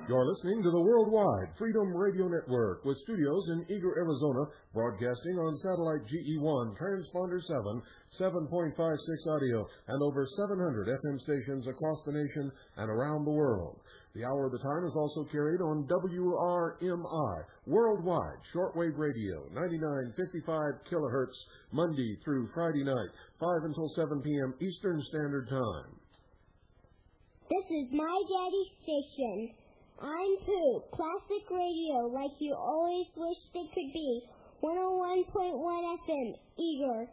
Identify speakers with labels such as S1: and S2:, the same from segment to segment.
S1: You're listening to the Worldwide Freedom Radio Network with studios in Eager, Arizona, broadcasting on satellite GE1, transponder 7.56 audio, and over 700 FM stations across the nation and around the world. The Hour of the Time is also carried on WRMI, Worldwide Shortwave Radio, 9955 kilohertz, Monday through Friday night, 5 until 7 p.m. Eastern Standard Time.
S2: This is my daddy's station. I'm Pooh, classic radio like you always wished it could be. 101.1 FM, Eager.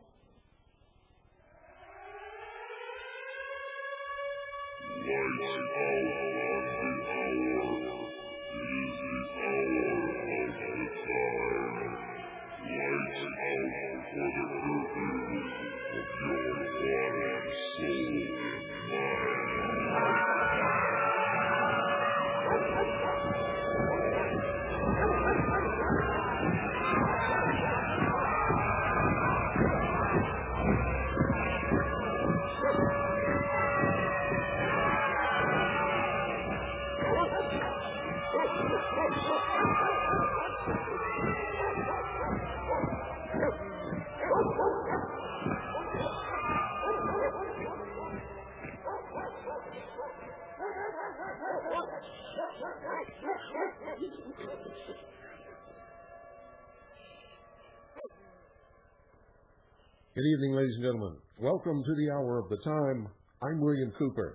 S1: Good evening, ladies and gentlemen. Welcome to the Hour of the Time. I'm William Cooper.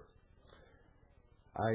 S1: I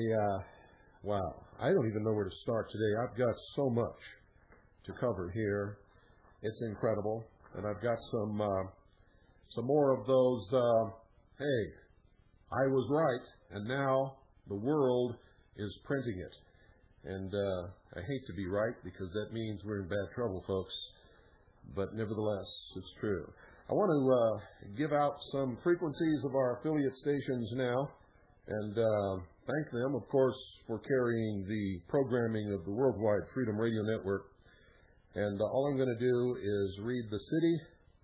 S1: don't even know where to start today. I've got so much to cover here. It's incredible. And I've got some more of those, hey, I was right, and now the world is printing it. And I hate to be right because that means we're in bad trouble, folks. But nevertheless, it's true. I want to give out some frequencies of our affiliate stations now and thank them, of course, for carrying the programming of the Worldwide Freedom Radio Network. And all I'm going to do is read the city,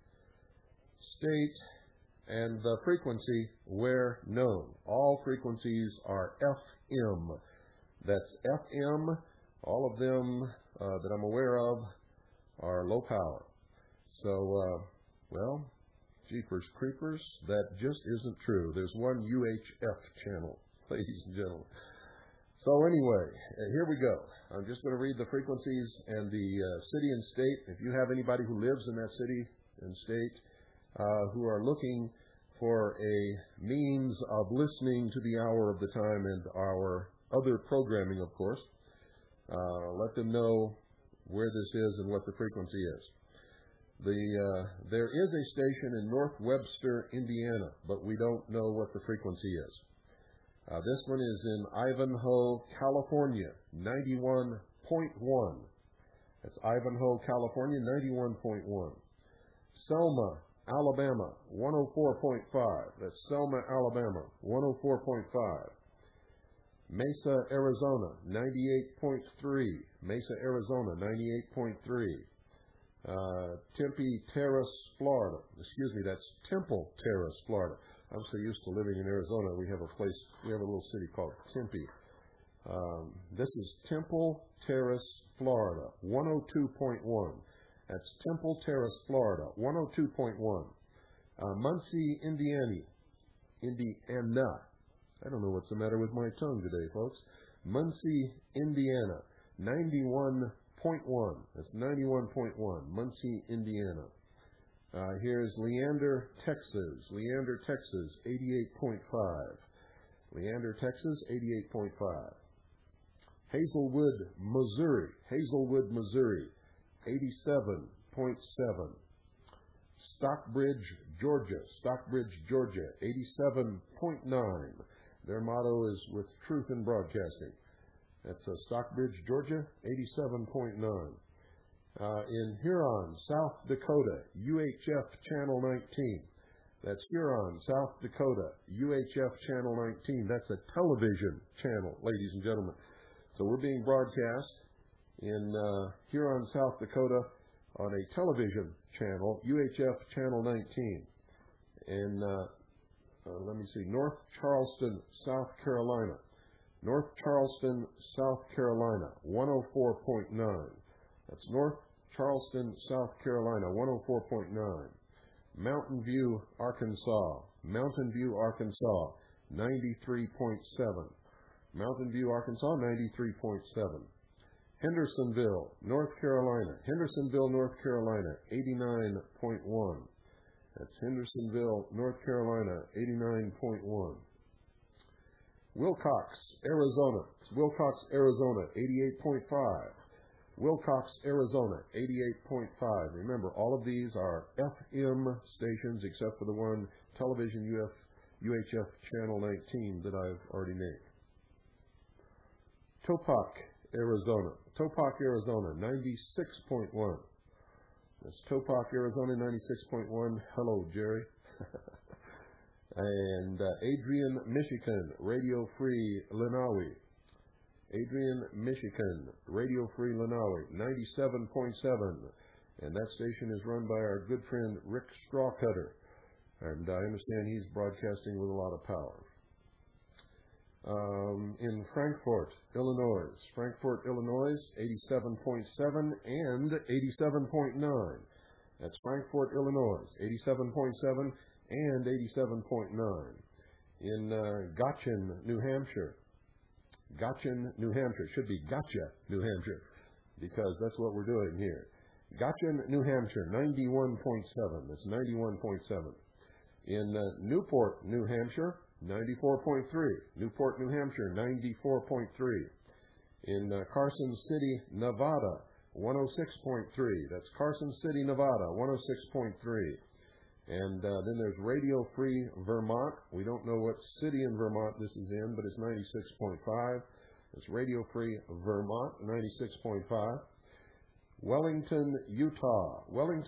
S1: state, and the frequency where known. All frequencies are FM. That's FM. All of them that I'm aware of are low power. So, well, jeepers creepers, that just isn't true. There's one UHF channel, ladies and gentlemen. So anyway, here we go. I'm just going to read the frequencies and the city and state. If you have anybody who lives in that city and state who are looking for a means of listening to the Hour of the Time and our other programming, of course, let them know where this is and what the frequency is. There is a station in North Webster, Indiana, but we don't know what the frequency is. This one is in Ivanhoe, California, 91.1. That's Ivanhoe, California, 91.1. Selma, Alabama, 104.5. That's Selma, Alabama, 104.5. Mesa, Arizona, 98.3. Mesa, Arizona, 98.3. Tempe Terrace, Florida. Excuse me, that's Temple Terrace, Florida. I'm so used to living in Arizona. We have a little city called Tempe. This is Temple Terrace, Florida, 102.1. That's Temple Terrace, Florida, 102.1. Muncie, Indiana. I don't know what's the matter with my tongue today, folks. Muncie, Indiana, 91.1. That's 91.1, Muncie, Indiana. Here's Leander, Texas. Leander, Texas, 88.5. Leander, Texas, 88.5. Hazelwood, Missouri. Hazelwood, Missouri, 87.7. Stockbridge, Georgia. Stockbridge, Georgia, 87.9. Their motto is with truth in broadcasting. That's Stockbridge, Georgia, 87.9. In Huron, South Dakota, UHF Channel 19. That's Huron, South Dakota, UHF Channel 19. That's a television channel, ladies and gentlemen. So we're being broadcast in Huron, South Dakota on a television channel, UHF Channel 19. And let me see, North Charleston, South Carolina. North Charleston, South Carolina, 104.9. That's North Charleston, South Carolina, 104.9. Mountain View, Arkansas, 93.7. Mountain View, Arkansas, 93.7. Hendersonville, North Carolina, 89.1. That's Hendersonville, North Carolina, 89.1. Wilcox, Arizona, 88.5. Wilcox, Arizona, 88.5. Remember, all of these are FM stations except for the one television UHF Channel 19 that I've already named. Topak, Arizona, 96.1. That's Topak, Arizona, 96.1. Hello, Jerry. And Adrian, Michigan, Radio Free Lenawi. Adrian, Michigan, Radio Free Lenawi, 97.7. And that station is run by our good friend Rick Strawcutter. And I understand he's broadcasting with a lot of power. In Frankfort, Illinois, 87.7 and 87.9. That's Frankfort, Illinois, 87.7 and 87.9. In Gotchen, New Hampshire. It should be Gotcha, New Hampshire, because that's what we're doing here. Gotchen, New Hampshire, 91.7. That's 91.7. In Newport, New Hampshire, 94.3. Newport, New Hampshire, 94.3. In Carson City, Nevada, 106.3. That's Carson City, Nevada, 106.3. And then there's Radio Free Vermont. We don't know what city in Vermont this is in, but it's 96.5. It's Radio Free Vermont, 96.5. Wellington, Utah,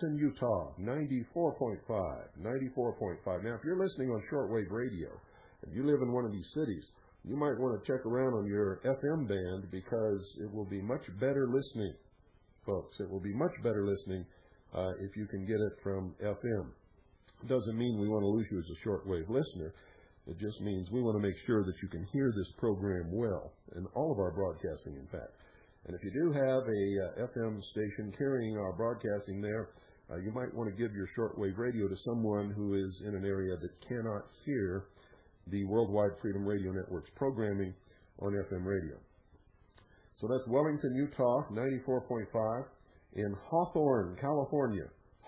S1: 94.5. Now, if you're listening on shortwave radio, if you live in one of these cities, you might want to check around on your FM band because it will be much better listening, folks. It will be much better listening if you can get it from FM. Doesn't mean we want to lose you as a shortwave listener. It just means we want to make sure that you can hear this program well, and all of our broadcasting, in fact. And if you do have a FM station carrying our broadcasting there, you might want to give your shortwave radio to someone who is in an area that cannot hear the Worldwide Freedom Radio Network's programming on FM radio. So that's Wellington, Utah, 94.5. In Hawthorne, California,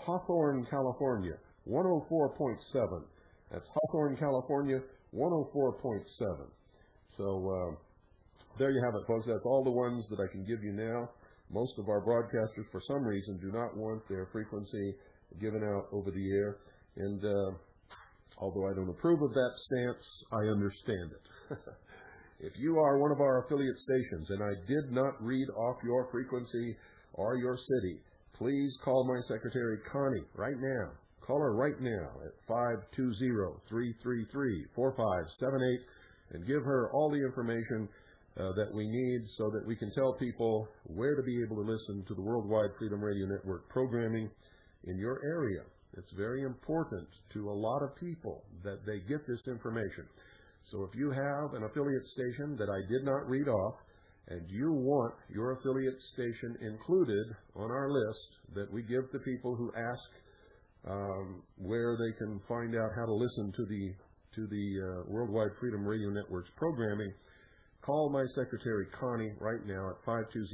S1: 104.7. That's Hawthorne, California, 104.7. So there you have it, folks. That's all the ones that I can give you now. Most of our broadcasters, for some reason, do not want their frequency given out over the air. And although I don't approve of that stance, I understand it. If you are one of our affiliate stations and I did not read off your frequency or your city, please call my secretary, Connie, right now. Call her right now at 520-333-4578 and give her all the information that we need so that we can tell people where to be able to listen to the Worldwide Freedom Radio Network programming in your area. It's very important to a lot of people that they get this information. So if you have an affiliate station that I did not read off and you want your affiliate station included on our list that we give to people who ask where they can find out how to listen to the Worldwide Freedom Radio Network's programming, call my secretary, Connie, right now at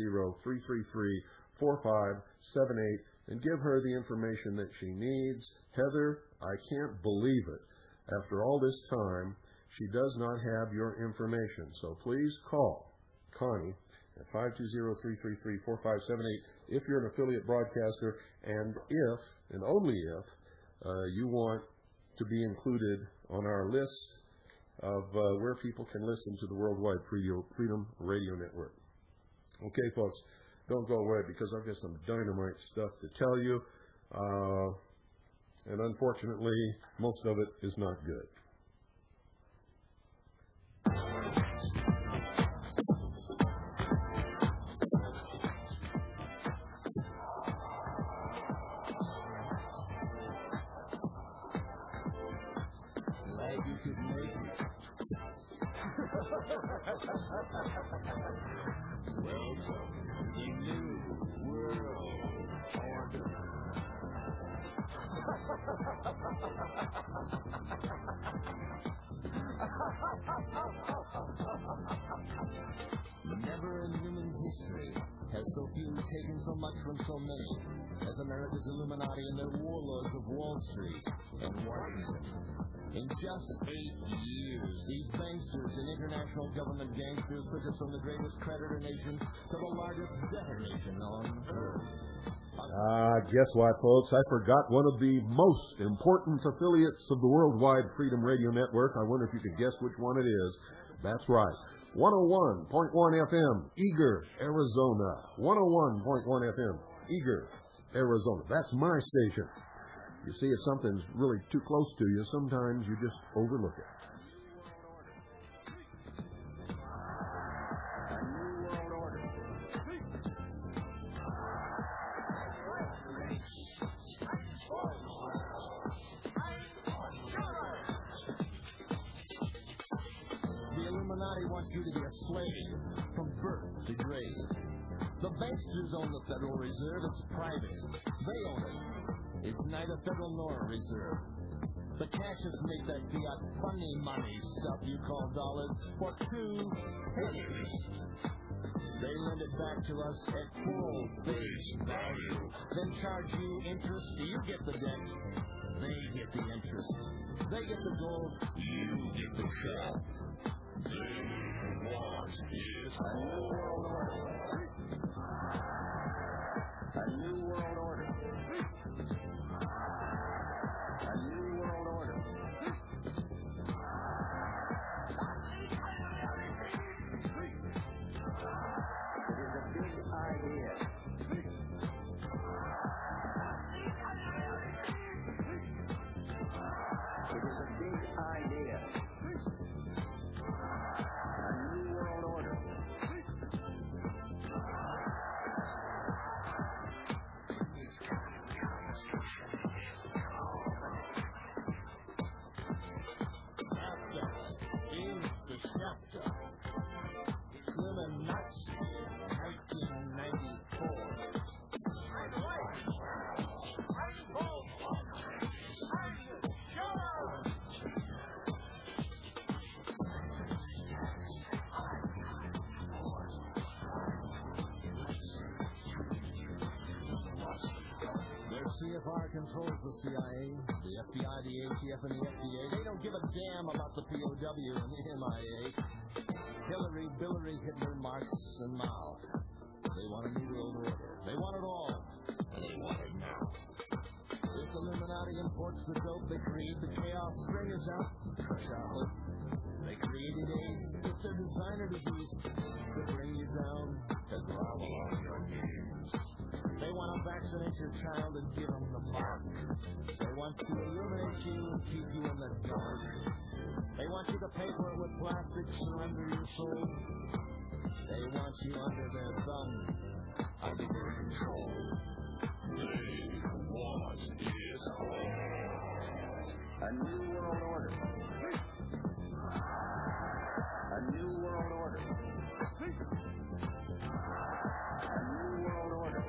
S1: 520-333-4578 and give her the information that she needs. Heather, I can't believe it. After all this time, she does not have your information. So please call Connie at 520-333-4578 if you're an affiliate broadcaster and if, and only if, you want to be included on our list of where people can listen to the Worldwide Freedom Radio Network. Okay, folks, don't go away because I've got some dynamite stuff to tell you. And unfortunately, most of it is not good.
S3: Never in human history has so few taken so much from so many as America's Illuminati and their warlords of Wall Street and Washington. In just 8 years, these banksters and international government gangsters took us from the greatest creditor nation to the largest debtor nation on earth.
S1: Guess what, folks? I forgot one of the most important affiliates of the Worldwide Freedom Radio Network. I wonder if you could guess which one it is. That's right. 101.1 FM, Eager, Arizona. 101.1 FM, Eager, Arizona. That's my station. You see, if something's really too close to you, sometimes you just overlook it.
S3: Wants you to be a slave from birth to grave. The banksters own the Federal Reserve. It's private. They own it. It's neither federal nor a reserve. The cashiers make that fiat funny money stuff you call dollars for 2 pennies. They lend it back to us at full face value. Then charge you interest. You get the debt. They get the interest. They get the gold. You get the shell. They want is a new world order. A new world order. A new world order. It is a big idea. It is a big idea. CFR controls the CIA, the FBI, the ATF, and the FDA. They don't give a damn about the POW and the MIA. Hillary, Billary, Hitler, Marx, and Mao. They want a new world order. They want it all. And they want it now. If Illuminati imports the dope, they create the chaos, string us out, crush our hope. They created AIDS. It's a designer disease to bring you down, to grovel on your knees. They want to vaccinate your child and give them the mark. They want to illuminate you and keep you in the dark. They want you to pay for it with plastic, surrender your soul. They want you under their thumb, under their control. They want it all. A new world order. A new world order. A new world order.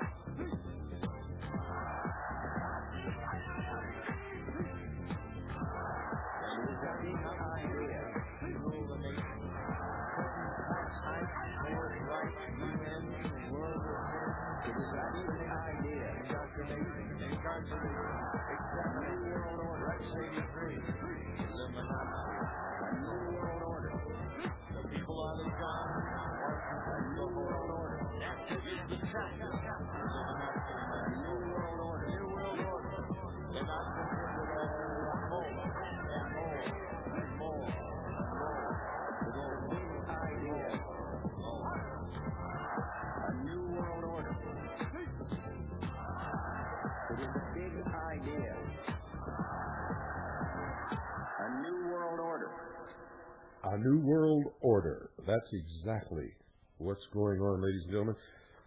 S1: A new world order. That's exactly what's going on, ladies and gentlemen.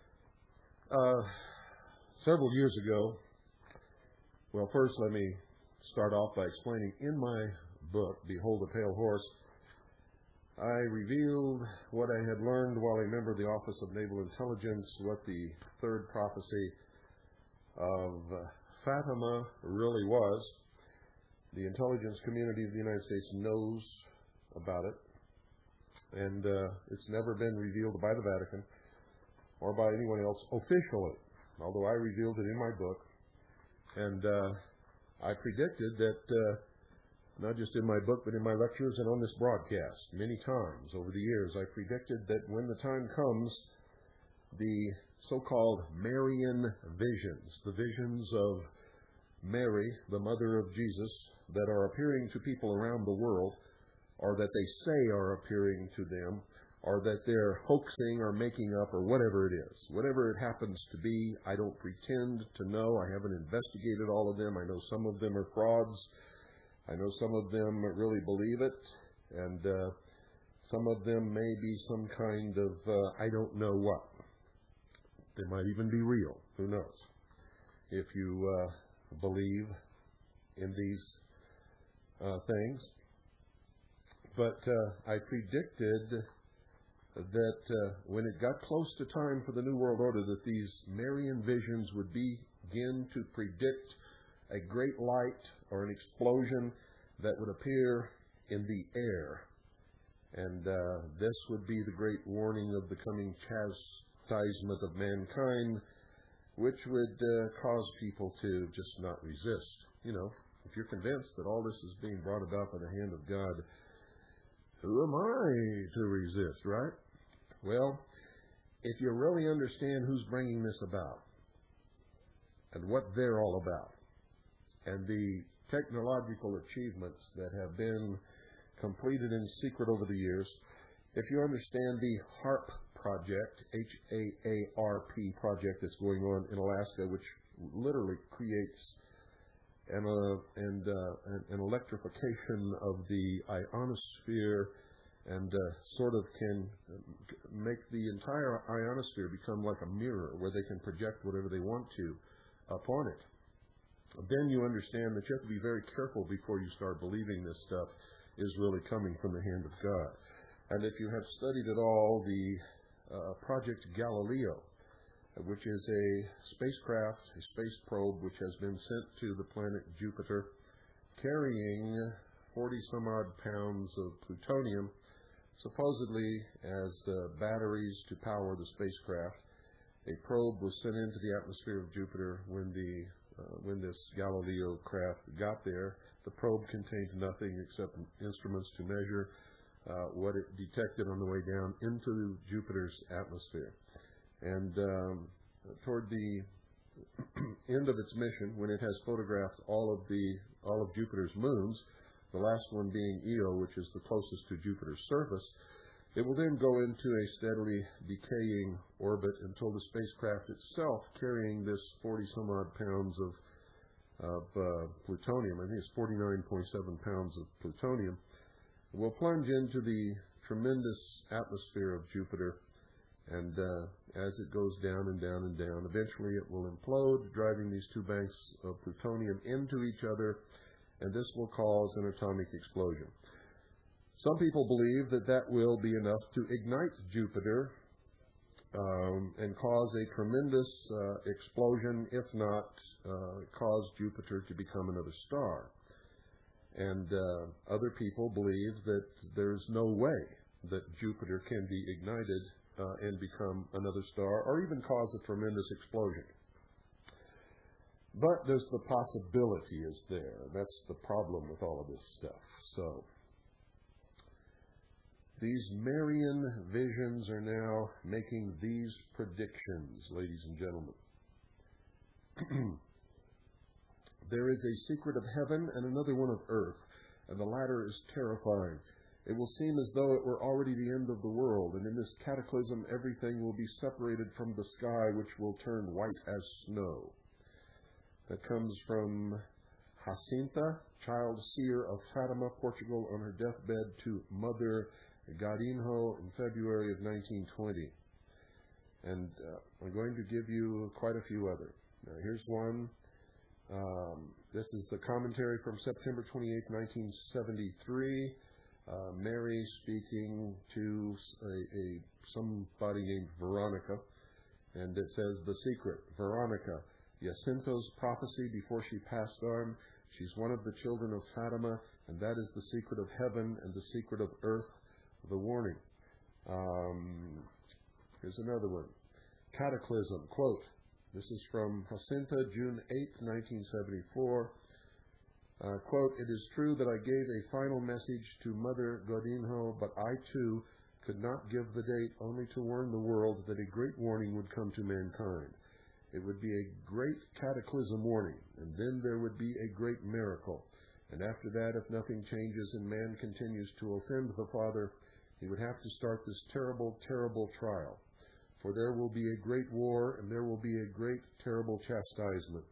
S1: Several years ago, well, first let me start off by explaining in my book, Behold the Pale Horse, I revealed what I had learned while a member of the Office of Naval Intelligence, what the third prophecy of Fatima really was. The intelligence community of the United States knows about it, and it's never been revealed by the Vatican or by anyone else officially, although I revealed it in my book. And I predicted that, not just in my book, but in my lectures and on this broadcast, many times over the years, I predicted that when the time comes, the so-called Marian visions, the visions of Mary, the mother of Jesus, that are appearing to people around the world, or that they say are appearing to them, or that they're hoaxing or making up, or whatever it is. Whatever it happens to be, I don't pretend to know. I haven't investigated all of them. I know some of them are frauds. I know some of them really believe it, and some of them may be some kind of, I don't know what. They might even be real. Who knows? If you believe in these things. But I predicted that when it got close to time for the New World Order, that these Marian visions would begin to predict a great light or an explosion that would appear in the air. And this would be the great warning of the coming chastisement of mankind, which would cause people to just not resist. You know, if you're convinced that all this is being brought about by the hand of God, who am I to resist, right? Well, if you really understand who's bringing this about and what they're all about, and the technological achievements that have been completed in secret over the years, if you understand the HAARP project, H-A-A-R-P project that's going on in Alaska, which literally creates an electrification of the ionosphere and sort of can make the entire ionosphere become like a mirror where they can project whatever they want to upon it. Then you understand that you have to be very careful before you start believing this stuff is really coming from the hand of God. And if you have studied at all the Project Galileo, which is a spacecraft, a space probe, which has been sent to the planet Jupiter, carrying 40-some-odd pounds of plutonium, supposedly as batteries to power the spacecraft. A probe was sent into the atmosphere of Jupiter when this Galileo craft got there. The probe contained nothing except instruments to measure what it detected on the way down into Jupiter's atmosphere. And toward the end of its mission, when it has photographed all of Jupiter's moons, the last one being Io, which is the closest to Jupiter's surface, it will then go into a steadily decaying orbit until the spacecraft itself, carrying this 40-some-odd pounds of plutonium, I think it's 49.7 pounds of plutonium, will plunge into the tremendous atmosphere of Jupiter. And as it goes down and down and down, eventually it will implode, driving these two banks of plutonium into each other, and this will cause an atomic explosion. Some people believe that that will be enough to ignite Jupiter and cause a tremendous explosion, if not cause Jupiter to become another star. And other people believe that there's no way that Jupiter can be ignited and become another star, or even cause a tremendous explosion. But there's the possibility is there. That's the problem with all of this stuff. So these Marian visions are now making these predictions, ladies and gentlemen. There is a secret of heaven and another one of earth, and the latter is terrifying. It will seem as though it were already the end of the world, and in this cataclysm everything will be separated from the sky, which will turn white as snow. That comes from Jacinta, child seer of Fatima, Portugal, on her deathbed to Mother Garinho in February of 1920. And I'm going to give you quite a few other. Now, here's one. This is the commentary from September 28, 1973. Mary speaking to somebody named Veronica, and it says, the secret, Veronica, Jacinto's prophecy before she passed on. She's one of the children of Fatima, and that is the secret of heaven and the secret of earth, the warning. Here's another one. Cataclysm, quote, this is from Jacinta, June 8, 1974. Quote, it is true that I gave a final message to Mother Godinho, but I too could not give the date, only to warn the world that a great warning would come to mankind. It would be a great cataclysm warning, and then there would be a great miracle. And after that, if nothing changes and man continues to offend the Father, he would have to start this terrible, terrible trial. For there will be a great war, and there will be a great, terrible chastisement.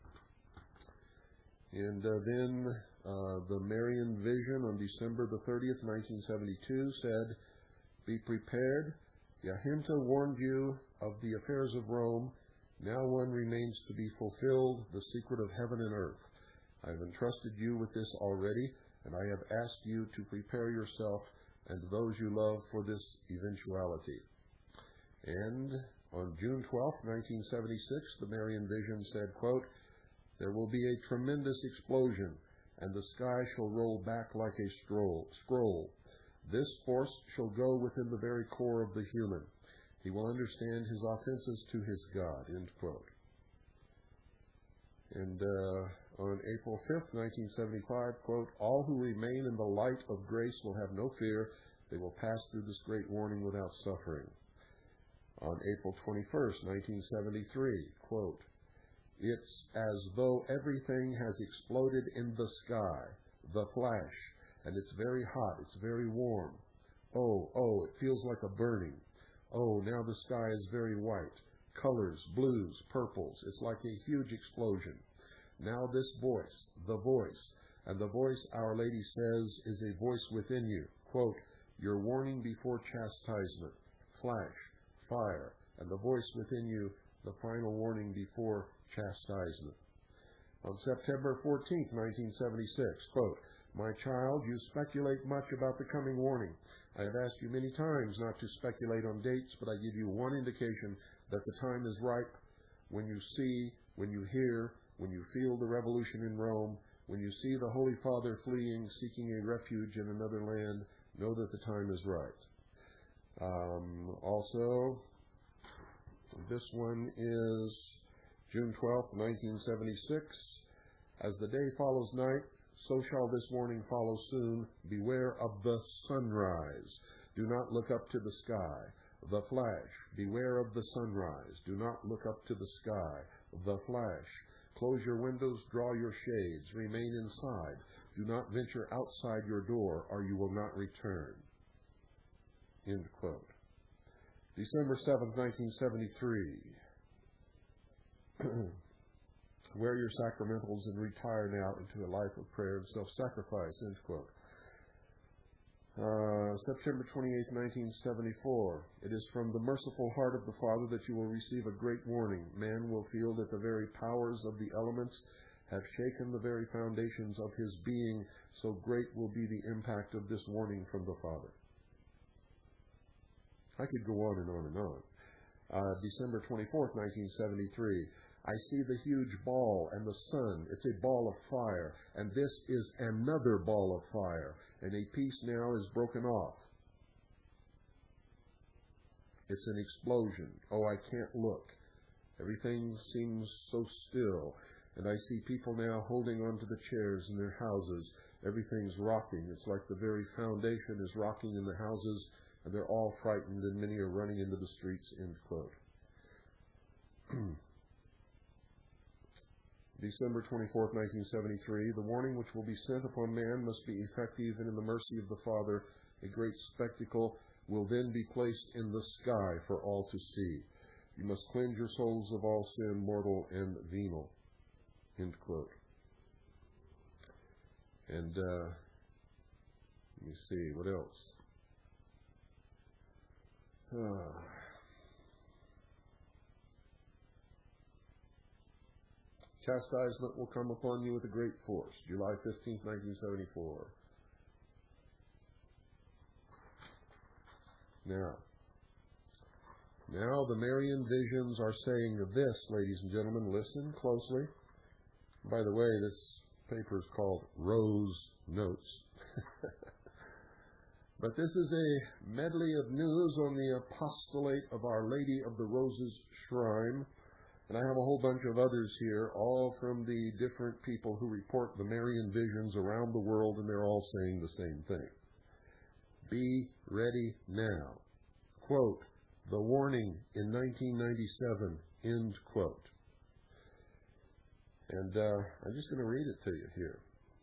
S1: And then the Marian vision on December the 30th, 1972 said, be prepared. Jacinta warned you of the affairs of Rome. Now one remains to be fulfilled, the secret of heaven and earth. I have entrusted you with this already, and I have asked you to prepare yourself and those you love for this eventuality. And on June 12, 1976, the Marian vision said, quote, there will be a tremendous explosion, and the sky shall roll back like a scroll. This force shall go within the very core of the human. He will understand his offenses to his God, end quote. And on April 5th, 1975, quote, all who remain in the light of grace will have no fear. They will pass through this great warning without suffering. On April 21st, 1973, quote, it's as though everything has exploded in the sky, the flash, and it's very hot, it's very warm. Oh, it feels like a burning. Oh, now the sky is very white. Colors, blues, purples. It's like a huge explosion. Now this voice, the voice, and the voice, Our Lady says, is a voice within you. Quote, your warning before chastisement, flash, fire, and the voice within you, the final warning before chastisement. On September 14th, 1976, quote, my child, you speculate much about the coming warning. I have asked you many times not to speculate on dates, but I give you one indication that the time is ripe. When you see, when you hear, when you feel the revolution in Rome, when you see the Holy Father fleeing, seeking a refuge in another land, know that the time is right. Also, this one is June 12th, 1976. As the day follows night, so shall this warning follow soon. Beware of the sunrise. Do not look up to the sky. The flash. Beware of the sunrise. Do not look up to the sky. The flash. Close your windows, draw your shades. Remain inside. Do not venture outside your door, or you will not return. End quote. December 7th, 1973. Wear your sacramentals and retire now into a life of prayer and self-sacrifice, end quote. September 28, 1974. It is from the merciful heart of the Father that you will receive a great warning. Man will feel that the very powers of the elements have shaken the very foundations of his being, so great will be the impact of this warning from the Father. I could go on and on and on. December 24th, 1973. I see the huge ball and the sun. It's a ball of fire, and this is another ball of fire, and a piece now is broken off. It's an explosion. Oh, I can't look. Everything seems so still, and I see people now holding onto the chairs in their houses. Everything's rocking. It's like the very foundation is rocking in the houses, and they're all frightened, and many are running into the streets, end quote. December 24th, 1973, the warning which will be sent upon man must be effective, and in the mercy of the Father, a great spectacle will then be placed in the sky for all to see. You must cleanse your souls of all sin, mortal and venal. End quote. And let me see, what else? Chastisement will come upon you with a great force. July 15th, 1974. Now the Marian visions are saying this, ladies and gentlemen. Listen closely. By the way, this paper is called Rose Notes. But this is a medley of news on the apostolate of Our Lady of the Roses Shrine. And I have a whole bunch of others here, all from the different people who report the Marian visions around the world, and they're all saying the same thing. Be ready now. Quote, the warning in 1997, end quote. And I'm just going to read it to you here.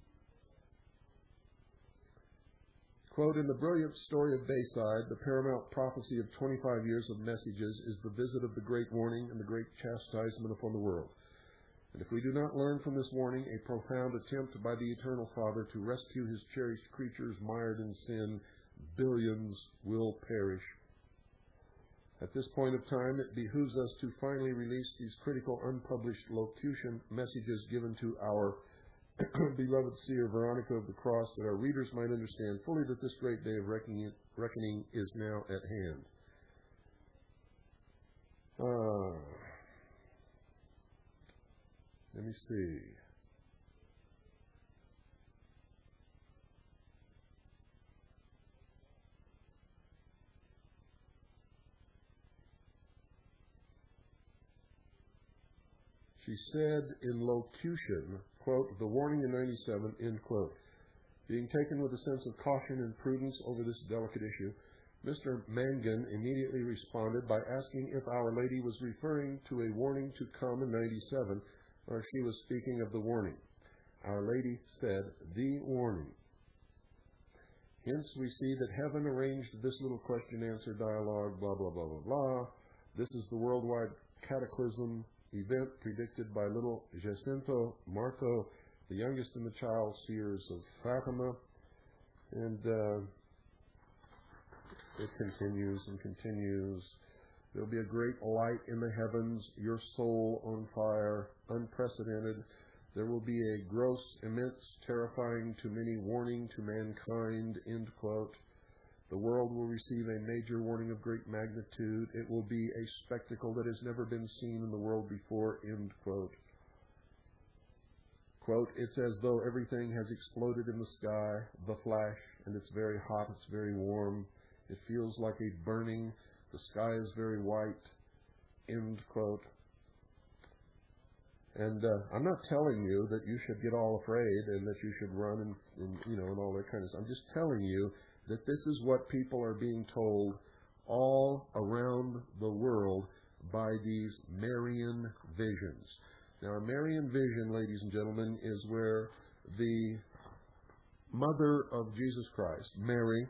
S1: Quote, in the brilliant story of Bayside, the paramount prophecy of 25 years of messages is the visit of the great warning and the great chastisement upon the world. And if we do not learn from this warning a profound attempt by the Eternal Father to rescue his cherished creatures mired in sin, billions will perish. At this point of time, it behooves us to finally release these critical unpublished locution messages given to our beloved seer Veronica of the Cross, that our readers might understand fully that this great day of reckoning is now at hand. Let me see. She said in locution, quote, the warning in 97, end quote. Being taken with a sense of caution and prudence over this delicate issue, Mr. Mangan immediately responded by asking if Our Lady was referring to a warning to come in 97, or if she was speaking of the warning. Our Lady said, the warning. Hence we see that heaven arranged this little question-answer dialogue, blah, blah, blah, blah, blah. This is the worldwide cataclysm event predicted by little Jacinto Marto, the youngest in the child seers of Fatima. And it continues and continues. There will be a great light in the heavens, your soul on fire, unprecedented. There will be a gross, immense, terrifying to many warning to mankind, end quote. The world will receive a major warning of great magnitude. It will be a spectacle that has never been seen in the world before, end quote. Quote, it's as though everything has exploded in the sky, the flash, and it's very hot, it's very warm. It feels like a burning. The sky is very white, end quote. And I'm not telling you that you should get all afraid and that you should run and all that kind of stuff. I'm just telling you that this is what people are being told all around the world by these Marian visions. Now, a Marian vision, ladies and gentlemen, is where the mother of Jesus Christ, Mary,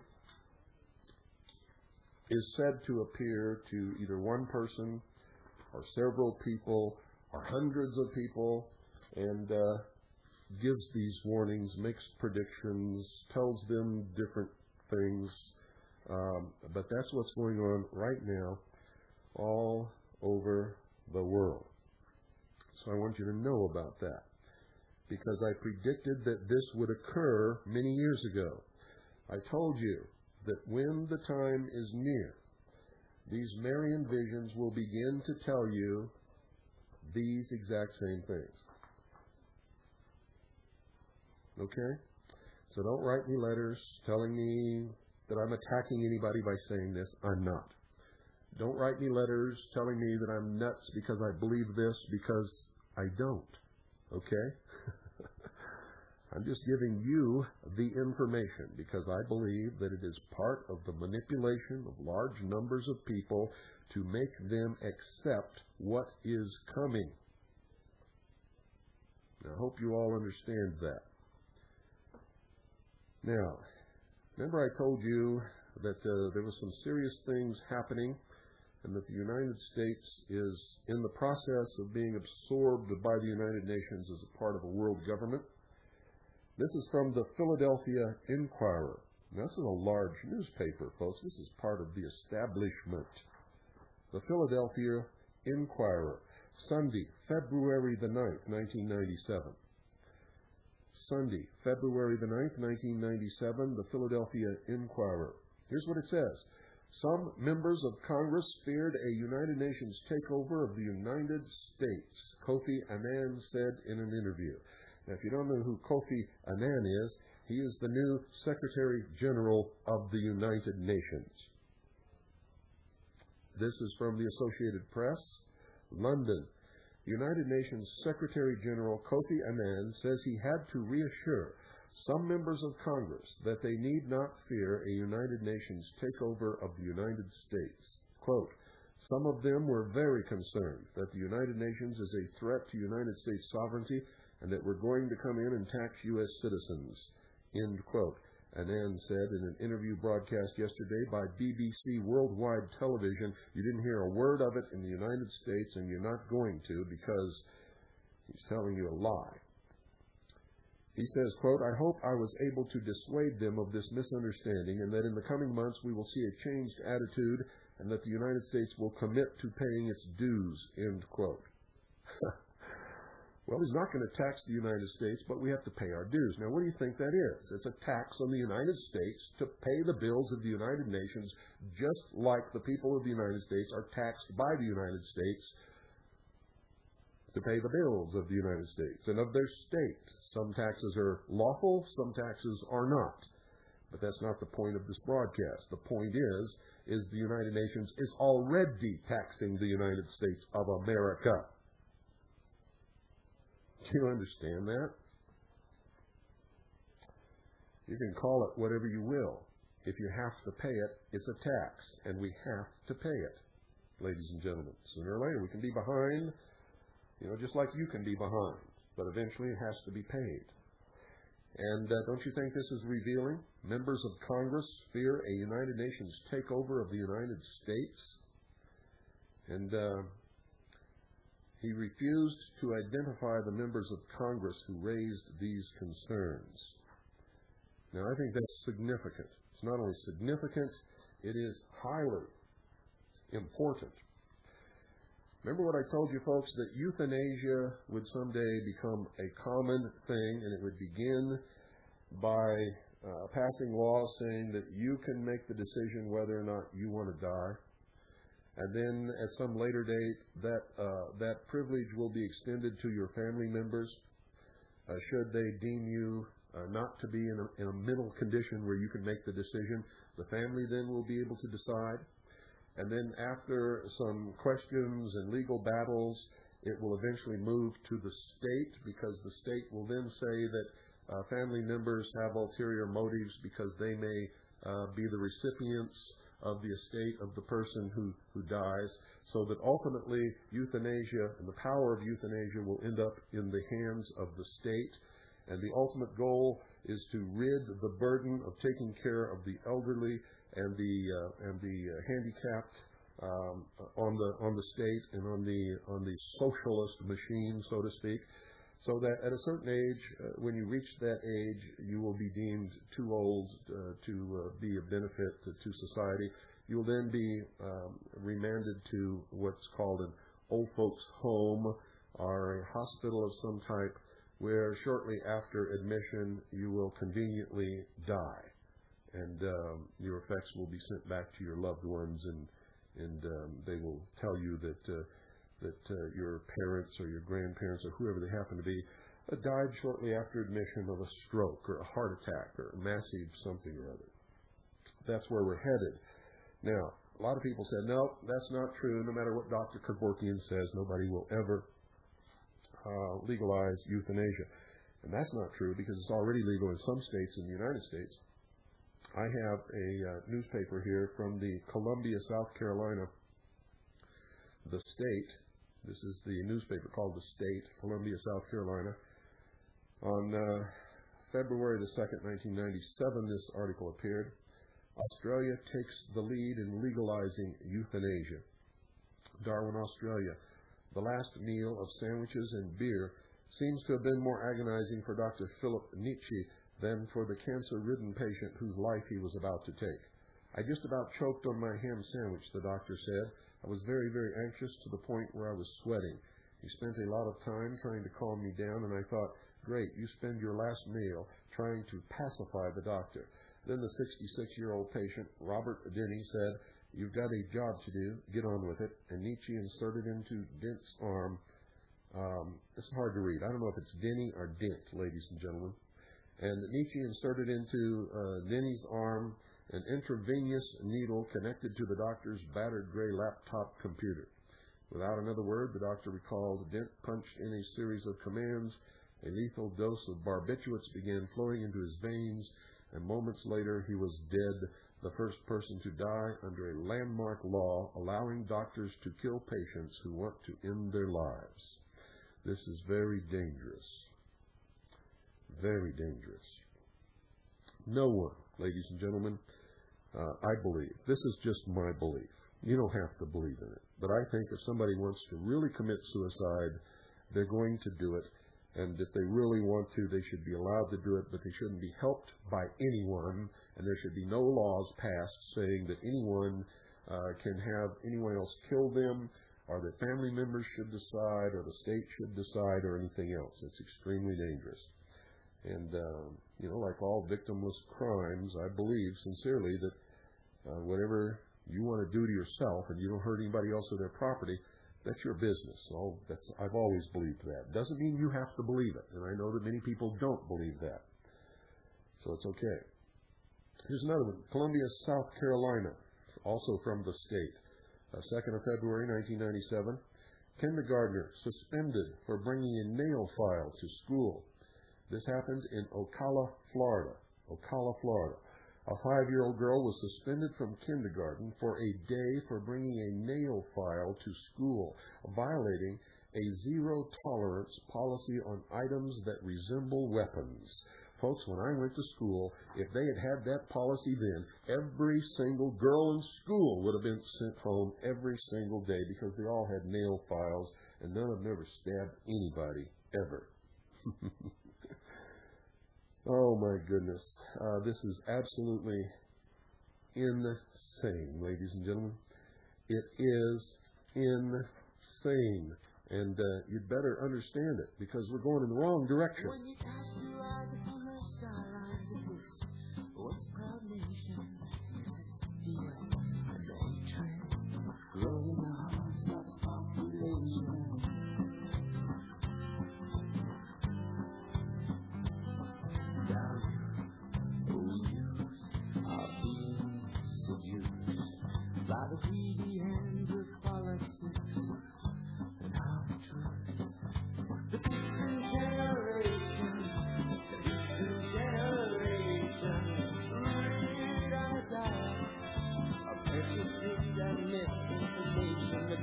S1: is said to appear to either one person or several people or hundreds of people, and gives these warnings, makes predictions, tells them different things. But that's what's going on right now all over the world. So I want you to know about that, because I predicted that this would occur many years ago. I told you that when the time is near, these Marian visions will begin to tell you these exact same things. Okay? So don't write me letters telling me that I'm attacking anybody by saying this. I'm not. Don't write me letters telling me that I'm nuts because I believe this, because I don't. Okay? I'm just giving you the information because I believe that it is part of the manipulation of large numbers of people to make them accept what is coming. Now, I hope you all understand that. Now, remember I told you that there was some serious things happening, and that the United States is in the process of being absorbed by the United Nations as a part of a world government. This is from the Philadelphia Inquirer. Now, this is a large newspaper, folks. This is part of the establishment. The Philadelphia Inquirer, Sunday, February the 9th, 1997. Sunday, February the 9th, 1997, the Philadelphia Inquirer. Here's what it says. Some members of Congress feared a United Nations takeover of the United States, Kofi Annan said in an interview. Now, if you don't know who Kofi Annan is, he is the new Secretary General of the United Nations. This is from the Associated Press, London. The United Nations Secretary General Kofi Annan says he had to reassure some members of Congress that they need not fear a United Nations takeover of the United States. Quote, some of them were very concerned that the United Nations is a threat to United States sovereignty and that we're going to come in and tax U.S. citizens. End quote. Annan said in an interview broadcast yesterday by BBC Worldwide Television. You didn't hear a word of it in the United States, and you're not going to because he's telling you a lie. He says, quote, I hope I was able to dissuade them of this misunderstanding and that in the coming months we will see a changed attitude and that the United States will commit to paying its dues, end quote. Well, he's not going to tax the United States, but we have to pay our dues. Now, what do you think that is? It's a tax on the United States to pay the bills of the United Nations, just like the people of the United States are taxed by the United States to pay the bills of the United States and of their state. Some taxes are lawful, some taxes are not. But that's not the point of this broadcast. The point is the United Nations is already taxing the United States of America. Do you understand that? You can call it whatever you will. If you have to pay it, it's a tax, and we have to pay it, ladies and gentlemen. Sooner or later, we can be behind, just like you can be behind, but eventually it has to be paid. And don't you think this is revealing? Members of Congress fear a United Nations takeover of the United States, and he refused to identify the members of Congress who raised these concerns. Now, I think that's significant. It's not only significant, it is highly important. Remember what I told you, folks, that euthanasia would someday become a common thing, and it would begin by passing laws saying that you can make the decision whether or not you want to die. And then at some later date, that privilege will be extended to your family members, should they deem you not to be in a mental condition where you can make the decision. The family then will be able to decide. And then after some questions and legal battles, it will eventually move to the state, because the state will then say that family members have ulterior motives because they may be the recipients of the estate of the person who dies, so that ultimately euthanasia and the power of euthanasia will end up in the hands of the state. And the ultimate goal is to rid the burden of taking care of the elderly and the handicapped on the state and on the socialist machine, so to speak, so that at a certain age, when you reach that age, you will be deemed too old to be of benefit to society. You will then be remanded to what's called an old folks home or a hospital of some type, where shortly after admission you will conveniently die, and your effects will be sent back to your loved ones, and they will tell you that your parents or your grandparents or whoever they happen to be died shortly after admission of a stroke or a heart attack or a massive something or other. That's where we're headed. Now, a lot of people said, no, that's not true. No matter what Dr. Kevorkian says, nobody will ever legalize euthanasia. And that's not true, because it's already legal in some states in the United States. I have a newspaper here from the Columbia, South Carolina, The State. This is the newspaper called The State, Columbia, South Carolina. On February the 2nd, 1997, this article appeared. Australia takes the lead in legalizing euthanasia. Darwin, Australia. The last meal of sandwiches and beer seems to have been more agonizing for Dr. Philip Nietzsche than for the cancer-ridden patient whose life he was about to take. I just about choked on my ham sandwich, the doctor said. I was very, very anxious to the point where I was sweating. He spent a lot of time trying to calm me down, and I thought, great, you spend your last meal trying to pacify the doctor. Then the 66-year-old patient, Robert Denny, said, You've got a job to do. Get on with it. And Nietzsche inserted into Dent's arm, this is hard to read. I don't know if it's Denny or Dent, ladies and gentlemen. And Nietzsche inserted into Denny's arm an intravenous needle connected to the doctor's battered gray laptop computer. Without another word, the doctor recalled Dent punched in a series of commands. A lethal dose of barbiturates began flowing into his veins, and moments later he was dead, the first person to die under a landmark law allowing doctors to kill patients who want to end their lives. This is very dangerous. Very dangerous. No one, ladies and gentlemen, I believe, this is just my belief. You don't have to believe in it. But I think if somebody wants to really commit suicide, they're going to do it. And if they really want to, they should be allowed to do it, but they shouldn't be helped by anyone. And there should be no laws passed saying that anyone can have anyone else kill them, or that family members should decide, or the state should decide, or anything else. It's extremely dangerous. And, like all victimless crimes, I believe sincerely that whatever you want to do to yourself and you don't hurt anybody else or their property, that's your business. I've always believed that. Doesn't mean you have to believe it. And I know that many people don't believe that. So it's okay. Here's another one. Columbia, South Carolina, also from the state. 2nd of February, 1997. Kindergartner suspended for bringing a nail file to school. This happened in Ocala, Florida. Ocala, Florida. A 5-year-old girl was suspended from kindergarten for a day for bringing a nail file to school, violating a zero-tolerance policy on items that resemble weapons. Folks, when I went to school, if they had had that policy then, every single girl in school would have been sent home every single day because they all had nail files, and none of them ever stabbed anybody, ever. Oh, my goodness. This is absolutely insane, ladies and gentlemen. It is insane. And you'd better understand it, because we're going in the wrong direction. When you pass your eyes upon the skylines of this once proud nation, fear and hatred growing in the hearts of its population. By the greedy hands of politics and half-truths. The future generation, read our diet of purchases and misinformation. The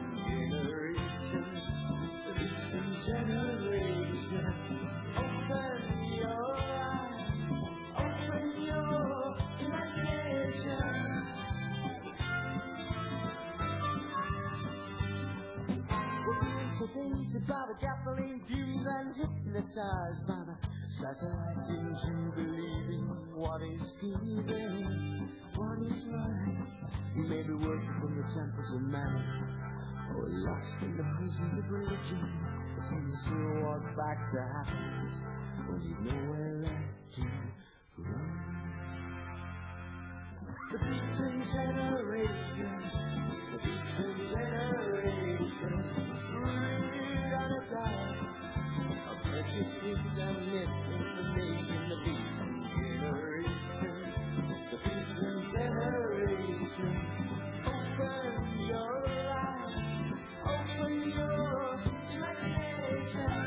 S1: future generation, open your eyes, open your imagination. Sedated by the gasoline fumes and hypnotized by the satellites into believing what is good and what is right. We may be worshipping the temples of man, or lost in the prisons of religion, but when you still walk back to happiness, when you've nowhere left to run. The beaten generation, the beaten generation. Read on a diet of prejudice and misinformation. The beaten generation, the beaten generation. Open your eyes, open your imagination.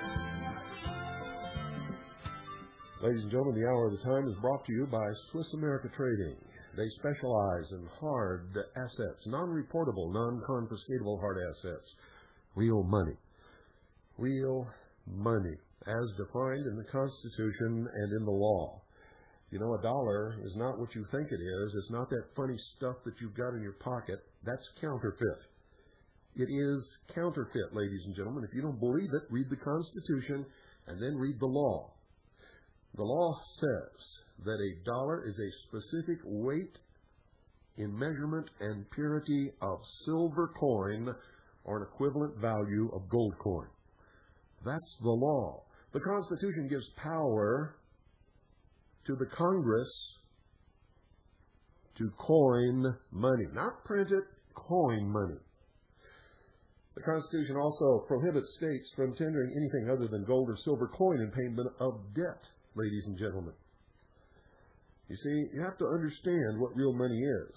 S1: Ladies and gentlemen, the Hour of the Time is brought to you by Swiss America Trading. They specialize in hard assets, non-reportable, non-confiscatable hard assets. Real money. Real money, as defined in the Constitution and in the law. You know, a dollar is not what you think it is. It's not that funny stuff that you've got in your pocket. That's counterfeit. It is counterfeit, ladies and gentlemen. If you don't believe it, read the Constitution and then read the law. The law says that a dollar is a specific weight in measurement and purity of silver coin or an equivalent value of gold coin. That's the law. The Constitution gives power to the Congress to coin money. Not print it, coin money. The Constitution also prohibits states from tendering anything other than gold or silver coin in payment of debt, ladies and gentlemen. You see, you have to understand what real money is.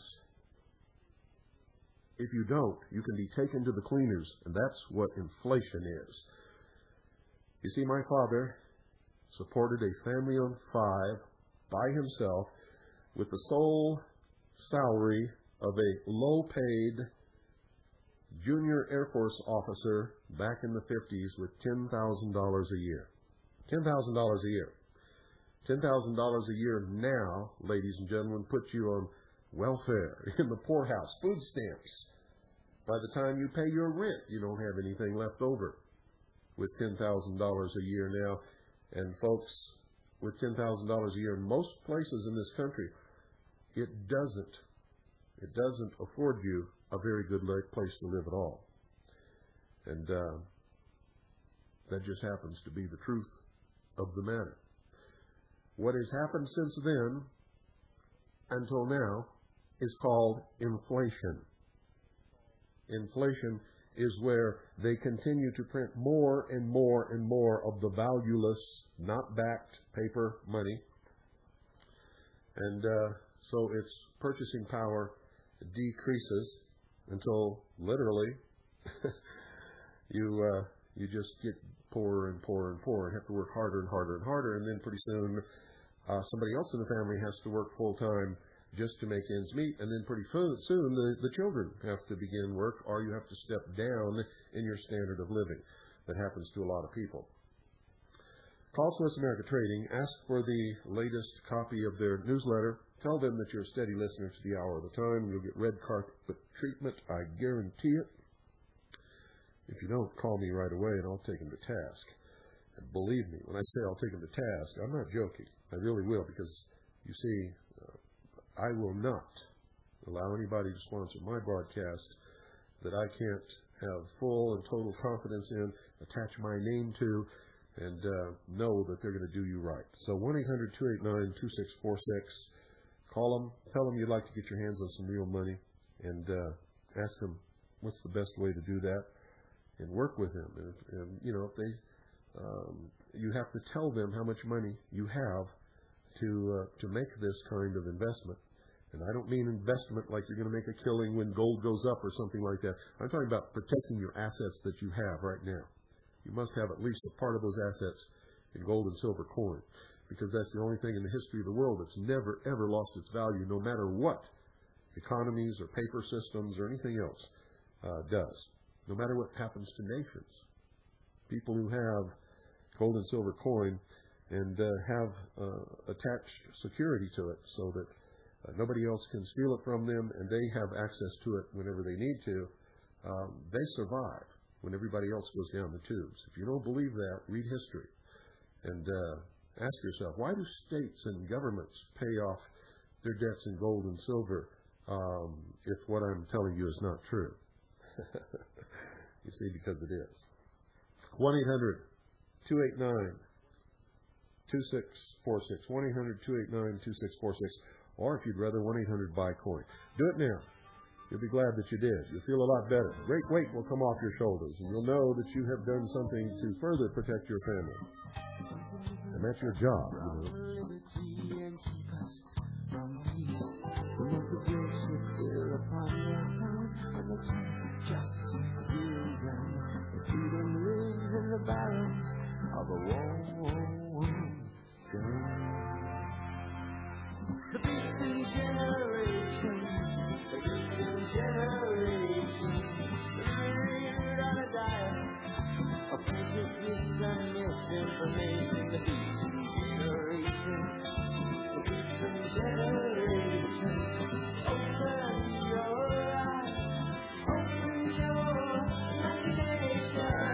S1: If you don't, you can be taken to the cleaners, and that's what inflation is. You see, my father supported a family of 5 by himself with the sole salary of a low-paid junior Air Force officer back in the 50s with $10,000 a year. $10,000 a year. $10,000 a year now, ladies and gentlemen, puts you on welfare, in the poorhouse, food stamps. By the time you pay your rent, you don't have anything left over with $10,000 a year now. And folks, with $10,000 a year in most places in this country, it doesn't afford you a very good place to live at all. And that just happens to be the truth of the matter. What has happened since then until now is called inflation. Inflation is where they continue to print more and more and more of the valueless, not backed paper money. And so its purchasing power decreases until literally you just get poorer and poorer and poorer and have to work harder and harder and harder. And then pretty soon somebody else in the family has to work full time just to make ends meet, and then pretty soon the children have to begin work, or you have to step down in your standard of living. That happens to a lot of people. Call Swiss America Trading, ask for the latest copy of their newsletter. Tell them that you're a steady listener to the Hour of the Time, and you'll get red carpet treatment, I guarantee it. If you don't, call me right away, and I'll take them to task. And believe me, when I say I'll take them to task, I'm not joking. I really will, because, you see, I will not allow anybody to sponsor my broadcast that I can't have full and total confidence in, attach my name to, and know that they're going to do you right. So 1-800-289-2646. Call them, tell them you'd like to get your hands on some real money, and ask them what's the best way to do that, and work with them. And you know, if they, you have to tell them how much money you have to make this kind of investment. And I don't mean investment like you're going to make a killing when gold goes up or something like that. I'm talking about protecting your assets that you have right now. You must have at least a part of those assets in gold and silver coin, because that's the only thing in the history of the world that's never, ever lost its value, no matter what economies or paper systems or anything else does. No matter what happens to nations. People who have gold and silver coin and have attached security to it so that nobody else can steal it from them, and they have access to it whenever they need to. They survive when everybody else goes down the tubes. If you don't believe that, read history. And ask yourself, why do states and governments pay off their debts in gold and silver if what I'm telling you is not true? You see, because it is. 1-800-289-2646. 1-800-289-2646. Or if you'd rather, 1-800-BUY-COIN. Do it now. You'll be glad that you did. You'll feel a lot better. Great weight will come off your shoulders, and you'll know that you have done something to further protect your family. And that's your job, you know.
S3: The beating generation, the beating generation, we're on a diet of prejudice and misinformation. The beating generation, the beating generation, open your eyes, open your imagination.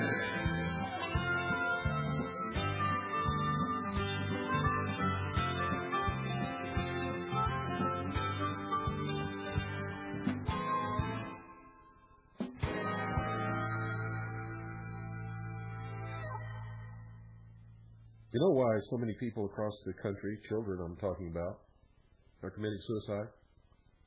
S1: You know why so many people across the country, children I'm talking about, are committing suicide?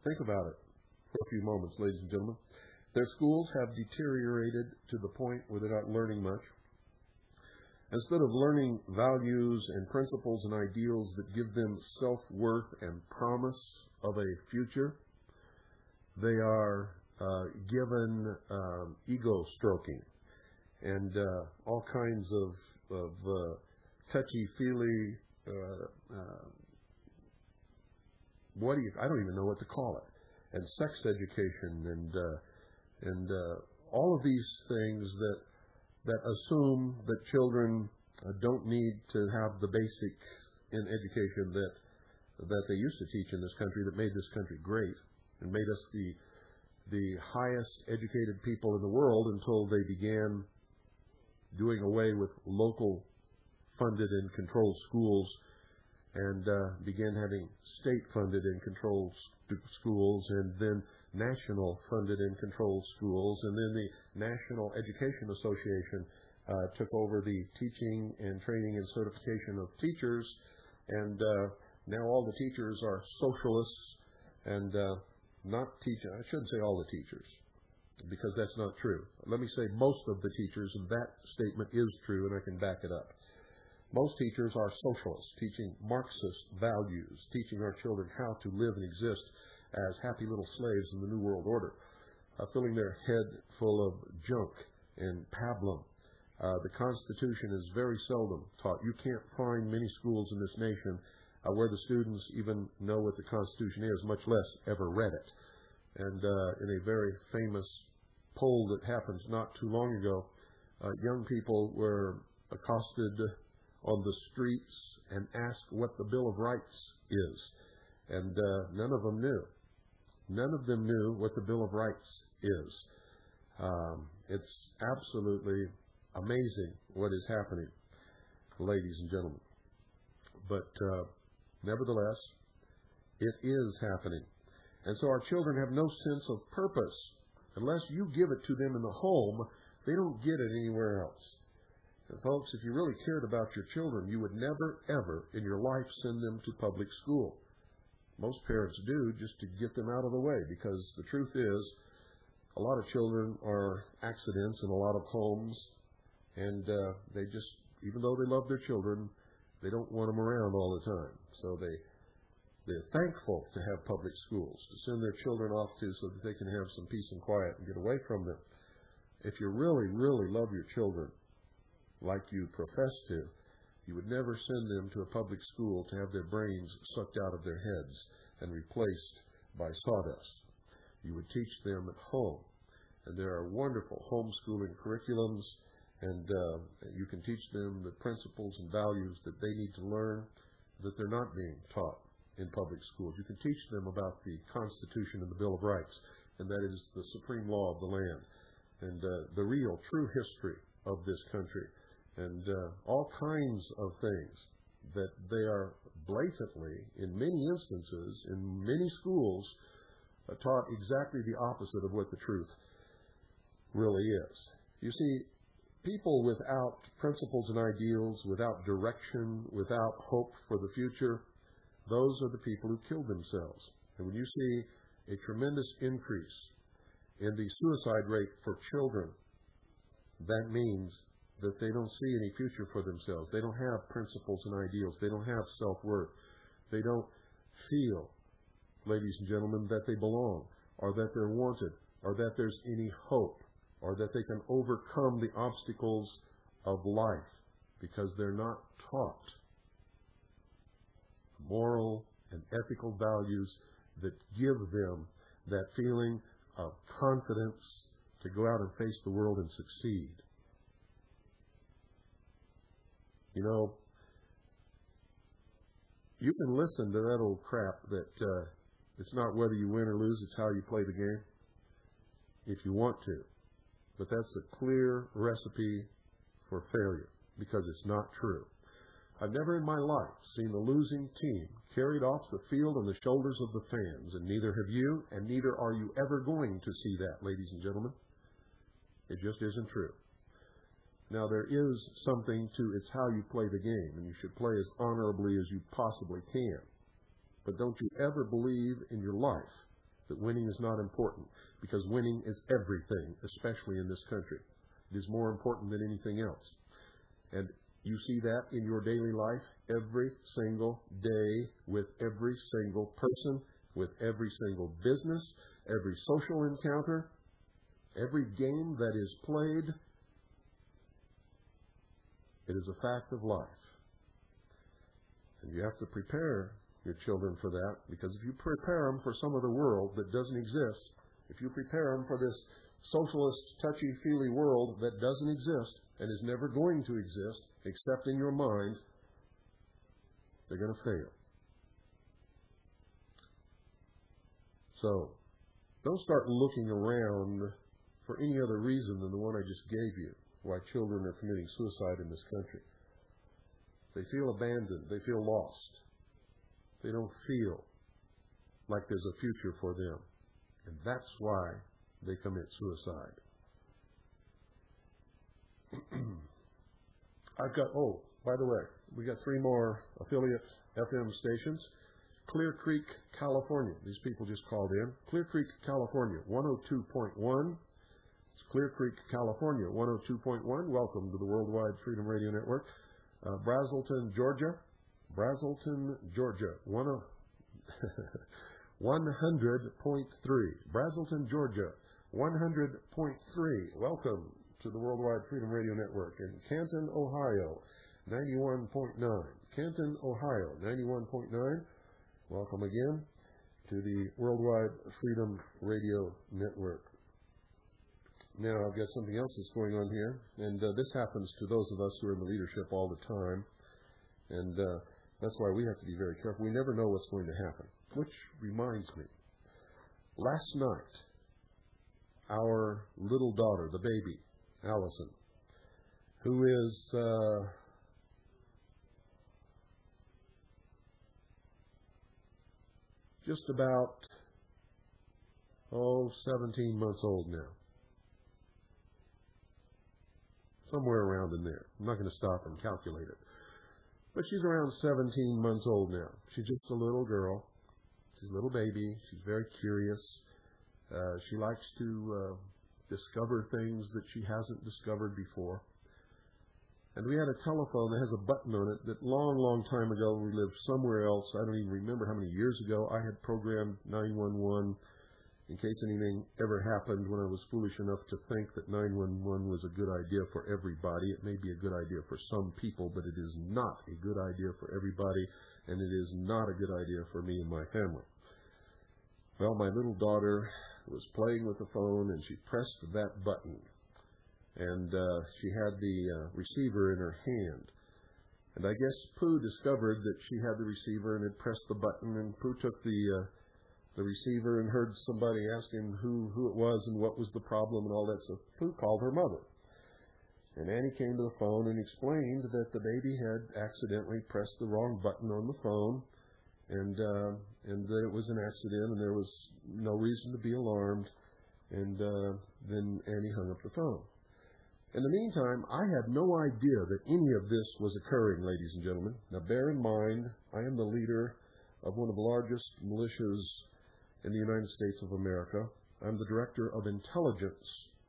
S1: Think about it for a few moments, ladies and gentlemen. Their schools have deteriorated to the point where they're not learning much. Instead of learning values and principles and ideals that give them self-worth and promise of a future, they are given ego stroking and all kinds of touchy-feely, I don't even know what to call it, and sex education and all of these things that assume that children don't need to have the basic in education that they used to teach in this country, that made this country great and made us the highest educated people in the world until they began doing away with local funded and controlled schools and began having state funded and controlled schools, and then national funded and controlled schools, and then the National Education Association took over the teaching and training and certification of teachers, and now all the teachers are socialists and not teaching. I shouldn't say all the teachers, because that's not true. Let me say most of the teachers, and that statement is true, and I can back it up. Most teachers are socialists, teaching Marxist values, teaching our children how to live and exist as happy little slaves in the New World Order, filling their head full of junk and pablum. The Constitution is very seldom taught. You can't find many schools in this nation where the students even know what the Constitution is, much less ever read it. And in a very famous poll that happened not too long ago, young people were accosted on the streets and asked what the Bill of Rights is. And none of them knew. None of them knew what the Bill of Rights is. It's absolutely amazing what is happening, ladies and gentlemen. But nevertheless, it is happening. And so our children have no sense of purpose. Unless you give it to them in the home, they don't get it anywhere else. And folks, if you really cared about your children, you would never, ever in your life send them to public school. Most parents do just to get them out of the way, because the truth is a lot of children are accidents in a lot of homes, and they just, even though they love their children, they don't want them around all the time. So they're thankful to have public schools to send their children off to so that they can have some peace and quiet and get away from them. If you really, really love your children like you profess to, you would never send them to a public school to have their brains sucked out of their heads and replaced by sawdust. You would teach them at home. And there are wonderful homeschooling curriculums, and you can teach them the principles and values that they need to learn that they're not being taught in public schools. You can teach them about the Constitution and the Bill of Rights, and that is the supreme law of the land, and the real, true history of this country, and all kinds of things that they are blatantly, in many instances, in many schools, taught exactly the opposite of what the truth really is. You see, people without principles and ideals, without direction, without hope for the future, those are the people who kill themselves. And when you see a tremendous increase in the suicide rate for children, that means that they don't see any future for themselves. They don't have principles and ideals. They don't have self-worth. They don't feel, ladies and gentlemen, that they belong, or that they're wanted, or that there's any hope, or that they can overcome the obstacles of life, because they're not taught moral and ethical values that give them that feeling of confidence to go out and face the world and succeed. You know, you can listen to that old crap that it's not whether you win or lose, it's how you play the game, if you want to. But that's a clear recipe for failure, because it's not true. I've never in my life seen the losing team carried off the field on the shoulders of the fans, and neither have you, and neither are you ever going to see that, ladies and gentlemen. It just isn't true. Now, there is something to it's how you play the game, and you should play as honorably as you possibly can. But don't you ever believe in your life that winning is not important, because winning is everything, especially in this country. It is more important than anything else. And you see that in your daily life every single day, with every single person, with every single business, every social encounter, every game that is played. It is a fact of life. And you have to prepare your children for that, because if you prepare them for some other world that doesn't exist, if you prepare them for this socialist, touchy-feely world that doesn't exist and is never going to exist except in your mind, they're going to fail. So, don't start looking around for any other reason than the one I just gave you, why children are committing suicide in this country. They feel abandoned. They feel lost. They don't feel like there's a future for them. And that's why they commit suicide. By the way, we got 3 more affiliate FM stations. Clear Creek, California. These people just called in. Clear Creek, California, 102.1. It's Clear Creek, California, 102.1. Welcome to the Worldwide Freedom Radio Network. Brazelton, Georgia. 100.3. Brazelton, Georgia, 100.3. Welcome to the Worldwide Freedom Radio Network. In Canton, Ohio, 91.9. Canton, Ohio, 91.9. Welcome again to the Worldwide Freedom Radio Network. Now, I've got something else that's going on here, and this happens to those of us who are in the leadership all the time, and that's why we have to be very careful. We never know what's going to happen, which reminds me. Last night, our little daughter, the baby, Allison, who is just about 17 months old now. Somewhere around in there. I'm not going to stop and calculate it. But she's around 17 months old now. She's just a little girl. She's a little baby. She's very curious. She likes to discover things that she hasn't discovered before. And we had a telephone that has a button on it that long time ago, we lived somewhere else. I don't even remember how many years ago. I had programmed 911 in case anything ever happened when I was foolish enough to think that 911 was a good idea for everybody. It may be a good idea for some people, but it is not a good idea for everybody, and it is not a good idea for me and my family. Well, my little daughter was playing with the phone, and she pressed that button. And she had the receiver in her hand. And I guess Pooh discovered that she had the receiver and had pressed the button, and Pooh took the receiver and heard somebody ask him who it was and what was the problem and all that. So Pooh called her mother. And Annie came to the phone and explained that the baby had accidentally pressed the wrong button on the phone, and that it was an accident and there was no reason to be alarmed. And then Annie hung up the phone. In the meantime, I had no idea that any of this was occurring, ladies and gentlemen. Now, bear in mind, I am the leader of one of the largest militias in the United States of America. I'm the director of intelligence